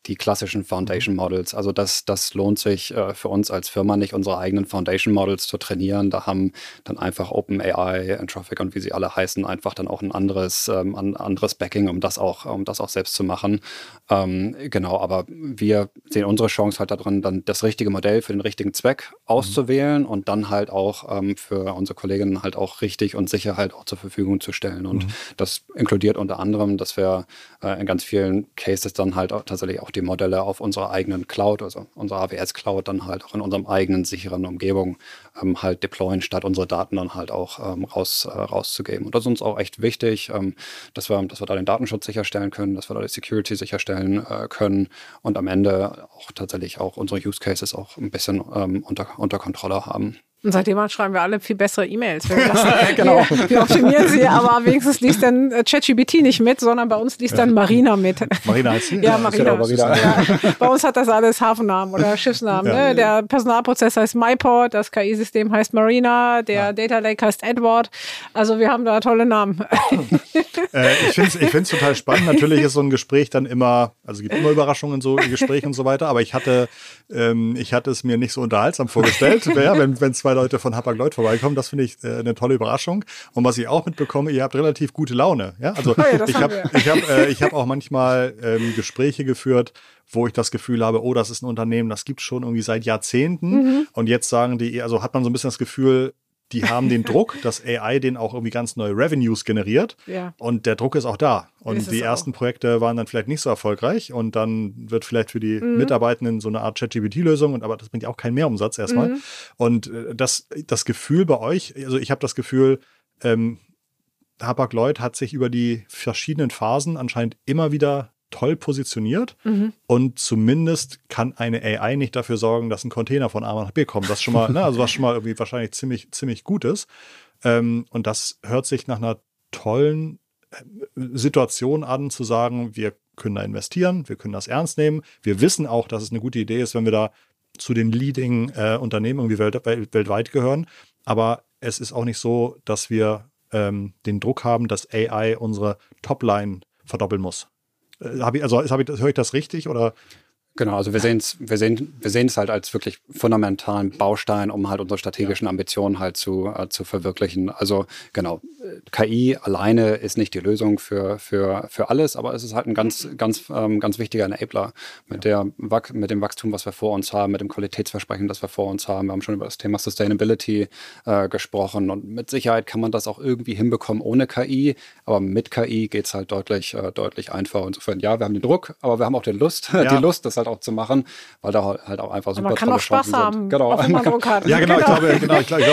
die klassischen Foundation Models. Also das lohnt sich für uns als Firma nicht, unsere eigenen Foundation Models zu trainieren. Da haben dann einfach OpenAI, Anthropic und wie sie alle heißen, einfach dann auch ein anderes Backing, um das auch selbst zu machen. Genau, aber wir sehen unsere Chance halt darin, dann das richtige Modell für den richtigen Zweck auszuwählen und dann halt auch für unsere Kolleginnen halt auch richtig und sicher halt auch zur Verfügung zu stellen. Und das inkludiert unter anderem, dass wir in ganz vielen Cases dann halt auch tatsächlich auch die Modelle auf unserer eigenen Cloud, also unserer AWS-Cloud, dann halt auch in unserem eigenen sicheren Umgebung halt deployen, statt unsere Daten dann halt auch rauszugeben. Und das ist uns auch echt wichtig, dass wir da den Datenschutz sicherstellen können, dass wir da die Security sicherstellen können und am Ende auch tatsächlich auch unsere Use Cases auch ein bisschen unter Kontrolle haben. Und seitdem schreiben wir alle viel bessere E-Mails. Genau. Wir optimieren sie, aber wenigstens liest dann ChatGPT nicht mit, sondern bei uns liest dann Marina mit. Marina heißt sie? Ja, Marina. Ja. Bei uns hat das alles Hafennamen oder Schiffsnamen. Ne? Der Personalprozess heißt MyPort, das KI-System heißt Marina, der Data Lake heißt Edward. Also wir haben da tolle Namen. Ich finde es total spannend. Natürlich ist so ein Gespräch dann immer, also es gibt immer Überraschungen in so Gesprächen und so weiter, aber ich hatte es mir nicht so unterhaltsam vorgestellt, wenn zwei Leute von Hapag-Lloyd vorbeikommen. Das finde ich eine tolle Überraschung. Und was ich auch mitbekomme, ihr habt relativ gute Laune. Ja? Also ich habe auch manchmal Gespräche geführt, wo ich das Gefühl habe, oh, das ist ein Unternehmen, das gibt es schon irgendwie seit Jahrzehnten. Und jetzt sagen die, also hat man so ein bisschen das Gefühl, die haben den Druck, dass AI denen auch irgendwie ganz neue Revenues generiert. Ja. Und der Druck ist auch da. Und die ersten Projekte waren dann vielleicht nicht so erfolgreich. Und dann wird vielleicht für die Mitarbeitenden so eine Art ChatGPT-Lösung, aber das bringt ja auch keinen Mehrumsatz erstmal. Und das Gefühl bei euch, also ich habe das Gefühl, Hapag-Lloyd hat sich über die verschiedenen Phasen anscheinend immer wieder toll positioniert und zumindest kann eine AI nicht dafür sorgen, dass ein Container von A nach B kommt. Das schon mal, ne, also was schon mal irgendwie wahrscheinlich ziemlich gut ist. Und das hört sich nach einer tollen Situation an, zu sagen, wir können da investieren, wir können das ernst nehmen. Wir wissen auch, dass es eine gute Idee ist, wenn wir da zu den Leading Unternehmen irgendwie weltweit gehören. Aber es ist auch nicht so, dass wir den Druck haben, dass AI unsere Topline verdoppeln muss. Höre ich das richtig oder? Genau, also wir sehen es halt als wirklich fundamentalen Baustein, um halt unsere strategischen Ambitionen halt zu verwirklichen. Also genau, KI alleine ist nicht die Lösung für alles, aber es ist halt ein ganz wichtiger Enabler mit dem Wachstum, was wir vor uns haben, mit dem Qualitätsversprechen, das wir vor uns haben. Wir haben schon über das Thema Sustainability gesprochen und mit Sicherheit kann man das auch irgendwie hinbekommen ohne KI, aber mit KI geht es halt deutlich einfacher. Insofern, ja, wir haben den Druck, aber wir haben auch die Lust, das halt auch zu machen, weil da halt auch einfach super tolle Chancen sind. Haben, genau. Auch wenn man Druck hat. Ja, genau. Ich glaube,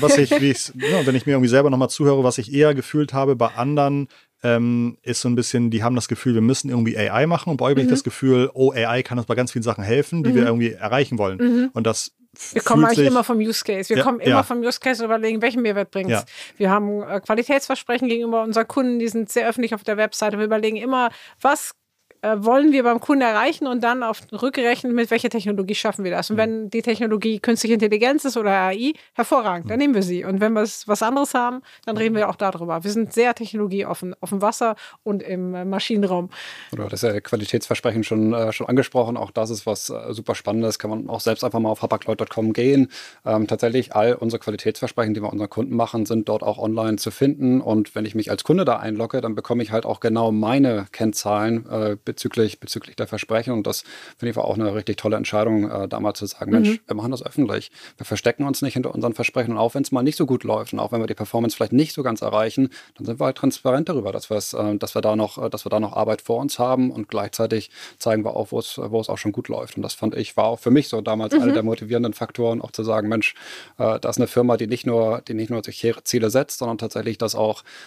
wenn ich mir irgendwie selber nochmal zuhöre, was ich eher gefühlt habe bei anderen, ist so ein bisschen, die haben das Gefühl, wir müssen irgendwie AI machen und bei euch habe ich das Gefühl, oh, AI kann uns bei ganz vielen Sachen helfen, die wir irgendwie erreichen wollen. Und das wir kommen eigentlich immer vom Use Case. Wir kommen immer vom Use Case und überlegen, welchen Mehrwert bringt es. Ja. Wir haben Qualitätsversprechen gegenüber unseren Kunden, die sind sehr öffentlich auf der Webseite. Wir überlegen immer, was wollen wir beim Kunden erreichen und dann rückrechnen, mit welcher Technologie schaffen wir das. Und wenn die Technologie künstliche Intelligenz ist oder AI, hervorragend, dann nehmen wir sie. Und wenn wir was anderes haben, dann reden wir auch darüber. Wir sind sehr technologieoffen, auf dem Wasser und im Maschinenraum. Oder das ist ja Qualitätsversprechen schon angesprochen. Auch das ist was super Spannendes. Kann man auch selbst einfach mal auf hapag-lloyd.com gehen. Tatsächlich all unsere Qualitätsversprechen, die wir unseren Kunden machen, sind dort auch online zu finden. Und wenn ich mich als Kunde da einlogge, dann bekomme ich halt auch genau meine Kennzahlen bezüglich der Versprechen. Und das finde ich war auch eine richtig tolle Entscheidung, damals zu sagen, Mensch, wir machen das öffentlich. Wir verstecken uns nicht hinter unseren Versprechen. Und auch wenn es mal nicht so gut läuft und auch wenn wir die Performance vielleicht nicht so ganz erreichen, dann sind wir halt transparent darüber, dass wir da noch Arbeit vor uns haben und gleichzeitig zeigen wir auch, wo es auch schon gut läuft. Und das fand ich, war auch für mich so damals einer der motivierenden Faktoren, auch zu sagen, Mensch, da ist eine Firma, die nicht nur sich Ziele setzt, sondern tatsächlich das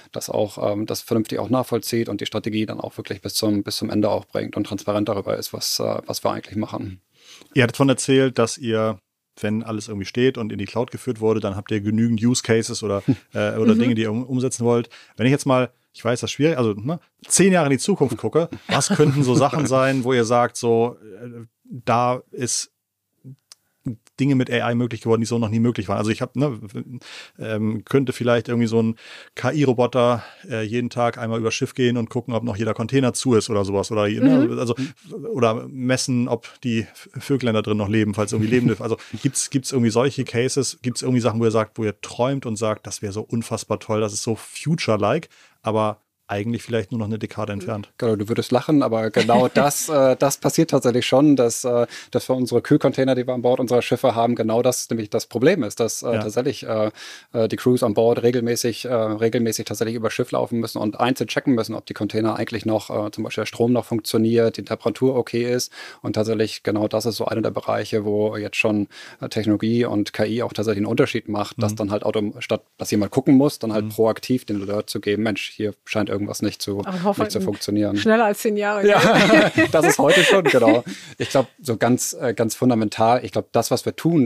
vernünftig auch nachvollzieht und die Strategie dann auch wirklich bis zum Ende auch bringt und transparent darüber ist, was wir eigentlich machen. Ihr hattet davon erzählt, dass ihr, wenn alles irgendwie steht und in die Cloud geführt wurde, dann habt ihr genügend Use Cases oder Dinge, die ihr umsetzen wollt. Wenn ich jetzt mal, ich weiß, das ist schwierig, also 10 Jahre in die Zukunft gucke, was könnten so Sachen sein, wo ihr sagt, so, da ist Dinge mit AI möglich geworden, die so noch nie möglich waren. Also ich habe, könnte vielleicht irgendwie so ein KI-Roboter jeden Tag einmal übers Schiff gehen und gucken, ob noch jeder Container zu ist oder sowas. Oder, oder messen, ob die Vöglein da drin noch leben, falls irgendwie leben dürfen. Also gibt's irgendwie solche Cases, gibt's irgendwie Sachen, wo ihr sagt, wo ihr träumt und sagt, das wäre so unfassbar toll, das ist so future-like, aber eigentlich vielleicht nur noch eine Dekade entfernt. Genau, du würdest lachen, aber genau das passiert tatsächlich schon, dass für unsere Kühlcontainer, die wir an Bord unserer Schiffe haben, genau das nämlich das Problem ist, dass tatsächlich die Crews an Bord regelmäßig tatsächlich über Schiff laufen müssen und einzeln checken müssen, ob die Container eigentlich noch, zum Beispiel der Strom noch funktioniert, die Temperatur okay ist. Und tatsächlich genau das ist so einer der Bereiche, wo jetzt schon Technologie und KI auch tatsächlich einen Unterschied macht, dass dann halt statt dass jemand gucken muss, dann halt proaktiv den Alert zu geben, Mensch, hier scheint irgendwas nicht zu funktionieren. Schneller als 10 Jahre. Ja, das ist heute schon, genau. Ich glaube, so ganz fundamental, ich glaube, das, was wir tun,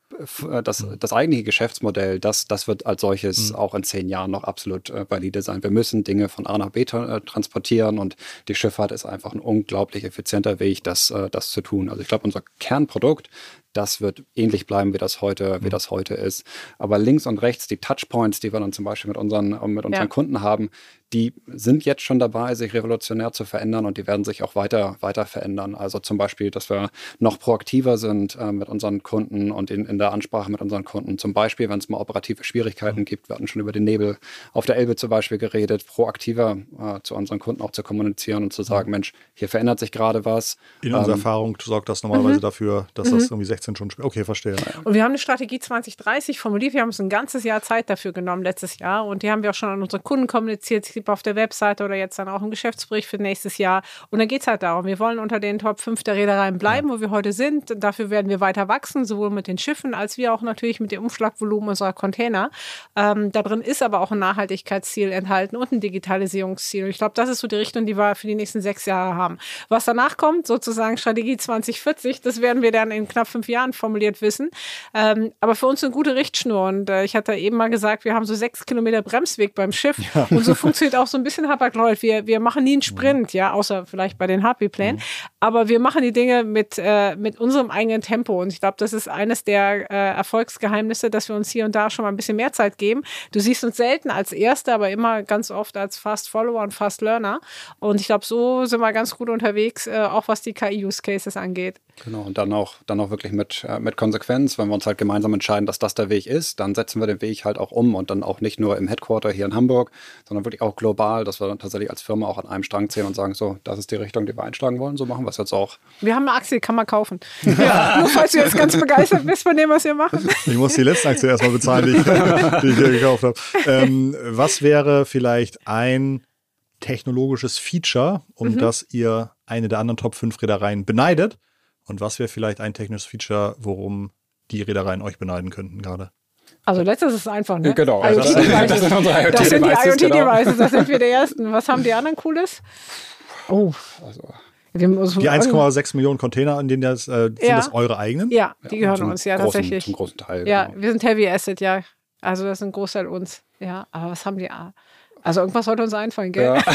das eigentliche Geschäftsmodell, das wird als solches auch in 10 Jahren noch absolut valide sein. Wir müssen Dinge von A nach B transportieren und die Schifffahrt ist einfach ein unglaublich effizienter Weg, das zu tun. Also ich glaube, unser Kernprodukt, das wird ähnlich bleiben, wie das heute ist. Aber links und rechts, die Touchpoints, die wir dann zum Beispiel mit unseren Kunden haben, die sind jetzt schon dabei, sich revolutionär zu verändern und die werden sich auch weiter verändern. Also zum Beispiel, dass wir noch proaktiver sind mit unseren Kunden und in der Ansprache mit unseren Kunden. Zum Beispiel, wenn es mal operative Schwierigkeiten gibt. Wir hatten schon über den Nebel auf der Elbe zum Beispiel geredet, proaktiver zu unseren Kunden auch zu kommunizieren und zu sagen, Mensch, hier verändert sich gerade was. In unserer Erfahrung sorgt das normalerweise dafür, dass das irgendwie 16 Stunden später. Okay, verstehe. Und wir haben eine Strategie 2030 formuliert. Wir haben uns ein ganzes Jahr Zeit dafür genommen letztes Jahr und die haben wir auch schon an unsere Kunden kommuniziert. Auf der Webseite oder jetzt dann auch im Geschäftsbericht für nächstes Jahr. Und dann geht es halt darum, wir wollen unter den Top 5 der Reedereien bleiben, wo wir heute sind. Dafür werden wir weiter wachsen, sowohl mit den Schiffen als wie auch natürlich mit dem Umschlagvolumen unserer Container. Da drin ist aber auch ein Nachhaltigkeitsziel enthalten und ein Digitalisierungsziel. Ich glaube, das ist so die Richtung, die wir für die nächsten 6 Jahre haben. Was danach kommt, sozusagen Strategie 2040, das werden wir dann in knapp 5 Jahren formuliert wissen. Aber für uns eine gute Richtschnur. Und ich hatte eben mal gesagt, wir haben so 6 Kilometer Bremsweg beim Schiff. Ja. Und so funktioniert auch so ein bisschen Hapag-Lloyd. Wir machen nie einen Sprint, ja, außer vielleicht bei den HP-Plänen. Aber wir machen die Dinge mit unserem eigenen Tempo. Und ich glaube, das ist eines der Erfolgsgeheimnisse, dass wir uns hier und da schon mal ein bisschen mehr Zeit geben. Du siehst uns selten als Erster, aber immer ganz oft als Fast Follower und Fast Learner. Und ich glaube, so sind wir ganz gut unterwegs, auch was die KI-Use-Cases angeht. Genau, und dann auch wirklich mit Konsequenz, wenn wir uns halt gemeinsam entscheiden, dass das der Weg ist, dann setzen wir den Weg halt auch um und dann auch nicht nur im Headquarter hier in Hamburg, sondern wirklich auch global, dass wir dann tatsächlich als Firma auch an einem Strang ziehen und sagen, so, das ist die Richtung, die wir einschlagen wollen, so machen wir es jetzt auch. Wir haben eine Aktie, kann man kaufen. Ja, nur falls du jetzt ganz begeistert bist von dem, was wir machen. Ich muss die letzte Aktie erstmal bezahlen, die ich hier gekauft habe. Was wäre vielleicht ein technologisches Feature, um das ihr eine der anderen Top 5 Reedereien beneidet? Und was wäre vielleicht ein technisches Feature, worum die Reedereien euch beneiden könnten gerade? Also letztes ist einfach, ne? Genau. Das sind die IoT-Devices, das sind wir der Ersten. Was haben die anderen Cooles? Oh. Die 1,6 Millionen Container, in denen sind das eure eigenen? Ja, die gehören uns, tatsächlich. Zum großen Teil. Ja, genau. wir sind Heavy Asset, ja. Also das ist ein Großteil uns. Ja, aber was haben die? Also irgendwas sollte uns einfallen, gell? Ja.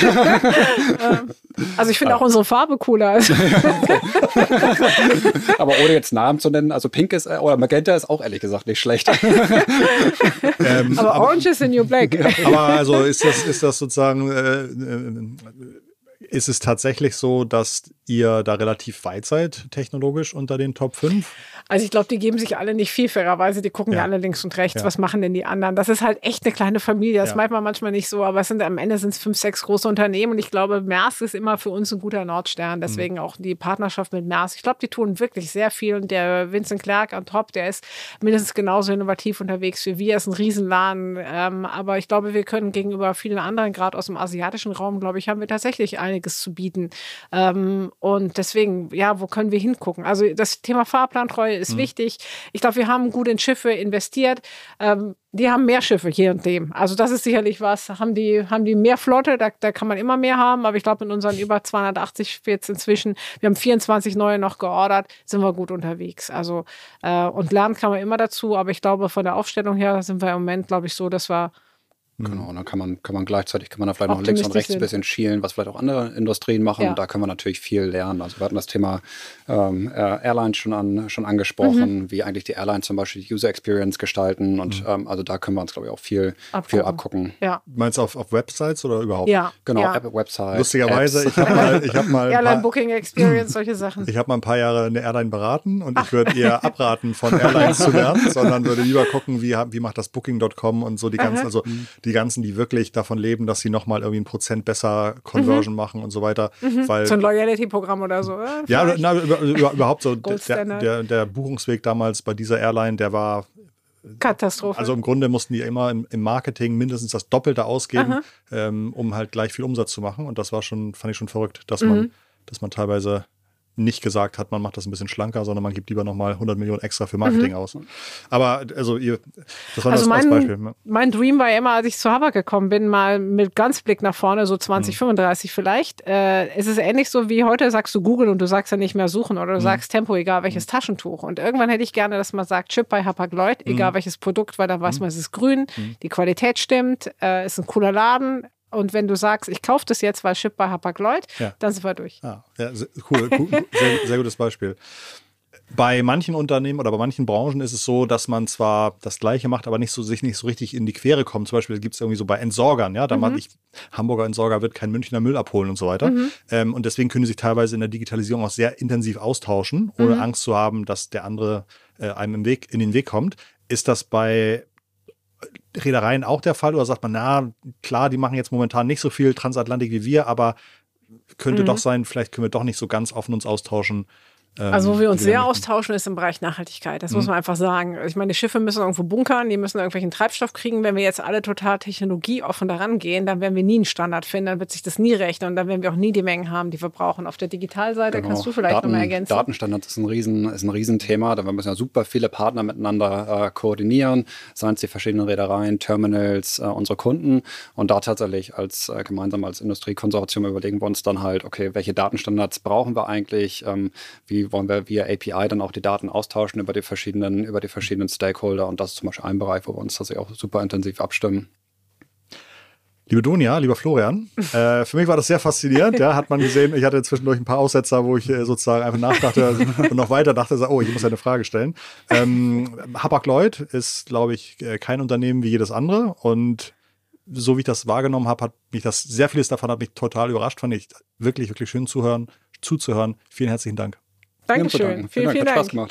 Also ich finde auch unsere Farbe cooler. Aber ohne jetzt Namen zu nennen, also Pink ist, oder Magenta ist auch ehrlich gesagt nicht schlecht. Aber Orange is the new black. Aber also ist das sozusagen, ist es tatsächlich so, dass ihr da relativ weit seid, technologisch unter den Top 5? Also ich glaube, die geben sich alle nicht viel, fairerweise. Die gucken ja alle links und rechts. Was machen denn die anderen? Das ist halt echt eine kleine Familie. Das meint man manchmal nicht so, aber am Ende sind es 5, 6 große Unternehmen. Und ich glaube, Maersk ist immer für uns ein guter Nordstern. Deswegen auch die Partnerschaft mit Maersk. Ich glaube, die tun wirklich sehr viel. Und der Vincent Clerc on top, der ist mindestens genauso innovativ unterwegs wie wir. Ist ein Riesenladen. Aber ich glaube, wir können gegenüber vielen anderen, gerade aus dem asiatischen Raum, glaube ich, haben wir tatsächlich einiges zu bieten. Und deswegen, ja, wo können wir hingucken? Also das Thema Fahrplantreue ist wichtig. Ich glaube, wir haben gut in Schiffe investiert. Die haben mehr Schiffe hier und dem. Also das ist sicherlich was. Haben die mehr Flotte, da kann man immer mehr haben. Aber ich glaube, in unseren über 280 jetzt inzwischen, wir haben 24 neue noch geordert, sind wir gut unterwegs. Also und lernen kann man immer dazu. Aber ich glaube, von der Aufstellung her sind wir im Moment, glaube ich, so, dass wir Genau, und dann kann man gleichzeitig da vielleicht noch links und rechts ein bisschen schielen, was vielleicht auch andere Industrien machen. Ja. Da können wir natürlich viel lernen. Also wir hatten das Thema Airlines schon angesprochen, wie eigentlich die Airlines zum Beispiel die User Experience gestalten. Und also da können wir uns, glaube ich, auch viel abgucken. Ja. Meinst du auf Websites oder überhaupt? Ja. Genau, Websites. Lustigerweise, ich hab mal Airline-Booking Experience, solche Sachen. Ich habe mal ein paar Jahre eine Airline beraten und ich würde eher abraten, von Airlines zu lernen, sondern würde lieber gucken, wie macht das Booking.com und so die ganzen, die wirklich davon leben, dass sie nochmal irgendwie 1% besser Conversion machen und so weiter. Weil, so ein Loyalty-Programm oder so. Ja, überhaupt so. Der Buchungsweg damals bei dieser Airline, der war Katastrophe. Also im Grunde mussten die immer im Marketing mindestens das Doppelte ausgeben, um halt gleich viel Umsatz zu machen. Und das fand ich schon verrückt, dass man teilweise nicht gesagt hat, man macht das ein bisschen schlanker, sondern man gibt lieber nochmal 100 Millionen extra für Marketing aus. Aber das war das Beispiel. Mein Dream war ja immer, als ich zu Hapag gekommen bin, mal mit ganz Blick nach vorne, so 2035 vielleicht. Es ist ähnlich so wie heute sagst du Google und du sagst ja nicht mehr suchen oder du sagst Tempo, egal welches Taschentuch. Und irgendwann hätte ich gerne, dass man sagt Chip bei Hapag-Lloyd, egal welches Produkt, weil da weiß man, es ist grün, die Qualität stimmt, ist ein cooler Laden. Und wenn du sagst, ich kaufe das jetzt, weil Chip bei Hapag-Lloyd, dann sind wir durch. Ja, cool. Sehr gutes Beispiel. Bei manchen Unternehmen oder bei manchen Branchen ist es so, dass man zwar das Gleiche macht, aber sich nicht so richtig in die Quere kommt. Zum Beispiel gibt es irgendwie so bei Entsorgern, ja, Hamburger Entsorger wird kein Münchner Müll abholen und so weiter. Und deswegen können sie sich teilweise in der Digitalisierung auch sehr intensiv austauschen, ohne Angst zu haben, dass der andere einem in den Weg kommt. Ist das bei Reedereien auch der Fall oder sagt man, na klar, die machen jetzt momentan nicht so viel Transatlantik wie wir, aber könnte doch sein, vielleicht können wir doch nicht so ganz offen uns austauschen. Also wo wir uns sehr austauschen, ist im Bereich Nachhaltigkeit. Das muss man einfach sagen. Ich meine, die Schiffe müssen irgendwo bunkern, die müssen irgendwelchen Treibstoff kriegen. Wenn wir jetzt alle total technologieoffen daran gehen, dann werden wir nie einen Standard finden, dann wird sich das nie rechnen und dann werden wir auch nie die Mengen haben, die wir brauchen. Auf der Digitalseite kannst du vielleicht noch mal ergänzen. Datenstandards ist ein Riesenthema. Da müssen ja super viele Partner miteinander koordinieren, seien es die verschiedenen Reedereien, Terminals, unsere Kunden. Und da tatsächlich gemeinsam als Industriekonsortium überlegen wir uns dann halt, okay, welche Datenstandards brauchen wir eigentlich, wie wollen wir via API dann auch die Daten austauschen über die verschiedenen Stakeholder. Und das ist zum Beispiel ein Bereich, wo wir uns tatsächlich auch super intensiv abstimmen. Liebe Dunja, lieber Florian, für mich war das sehr faszinierend. Ja, hat man gesehen, ich hatte zwischendurch ein paar Aussetzer, wo ich sozusagen einfach nachdachte und noch weiter dachte, ich muss eine Frage stellen. Hapag-Lloyd ist, glaube ich, kein Unternehmen wie jedes andere. Und so wie ich das wahrgenommen habe, sehr vieles davon hat mich total überrascht. Fand ich wirklich, wirklich schön zuzuhören. Vielen herzlichen Dank. Dankeschön. Vielen Dank. Hat Spaß gemacht.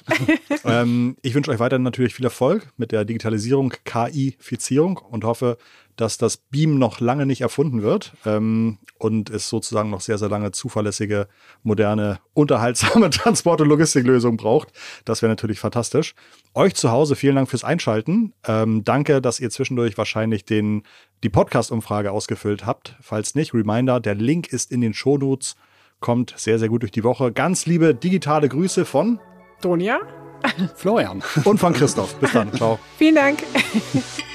Ich wünsche euch weiterhin natürlich viel Erfolg mit der Digitalisierung, KI-Fizierung und hoffe, dass das Beam noch lange nicht erfunden wird und es sozusagen noch sehr, sehr lange zuverlässige, moderne, unterhaltsame Transport- und Logistiklösungen braucht. Das wäre natürlich fantastisch. Euch zu Hause vielen Dank fürs Einschalten. Danke, dass ihr zwischendurch wahrscheinlich die Podcast-Umfrage ausgefüllt habt. Falls nicht, Reminder, der Link ist in den Shownotes. Kommt sehr, sehr gut durch die Woche. Ganz liebe digitale Grüße von Dunja, Florian und von Christoph. Bis dann. Ciao. Vielen Dank.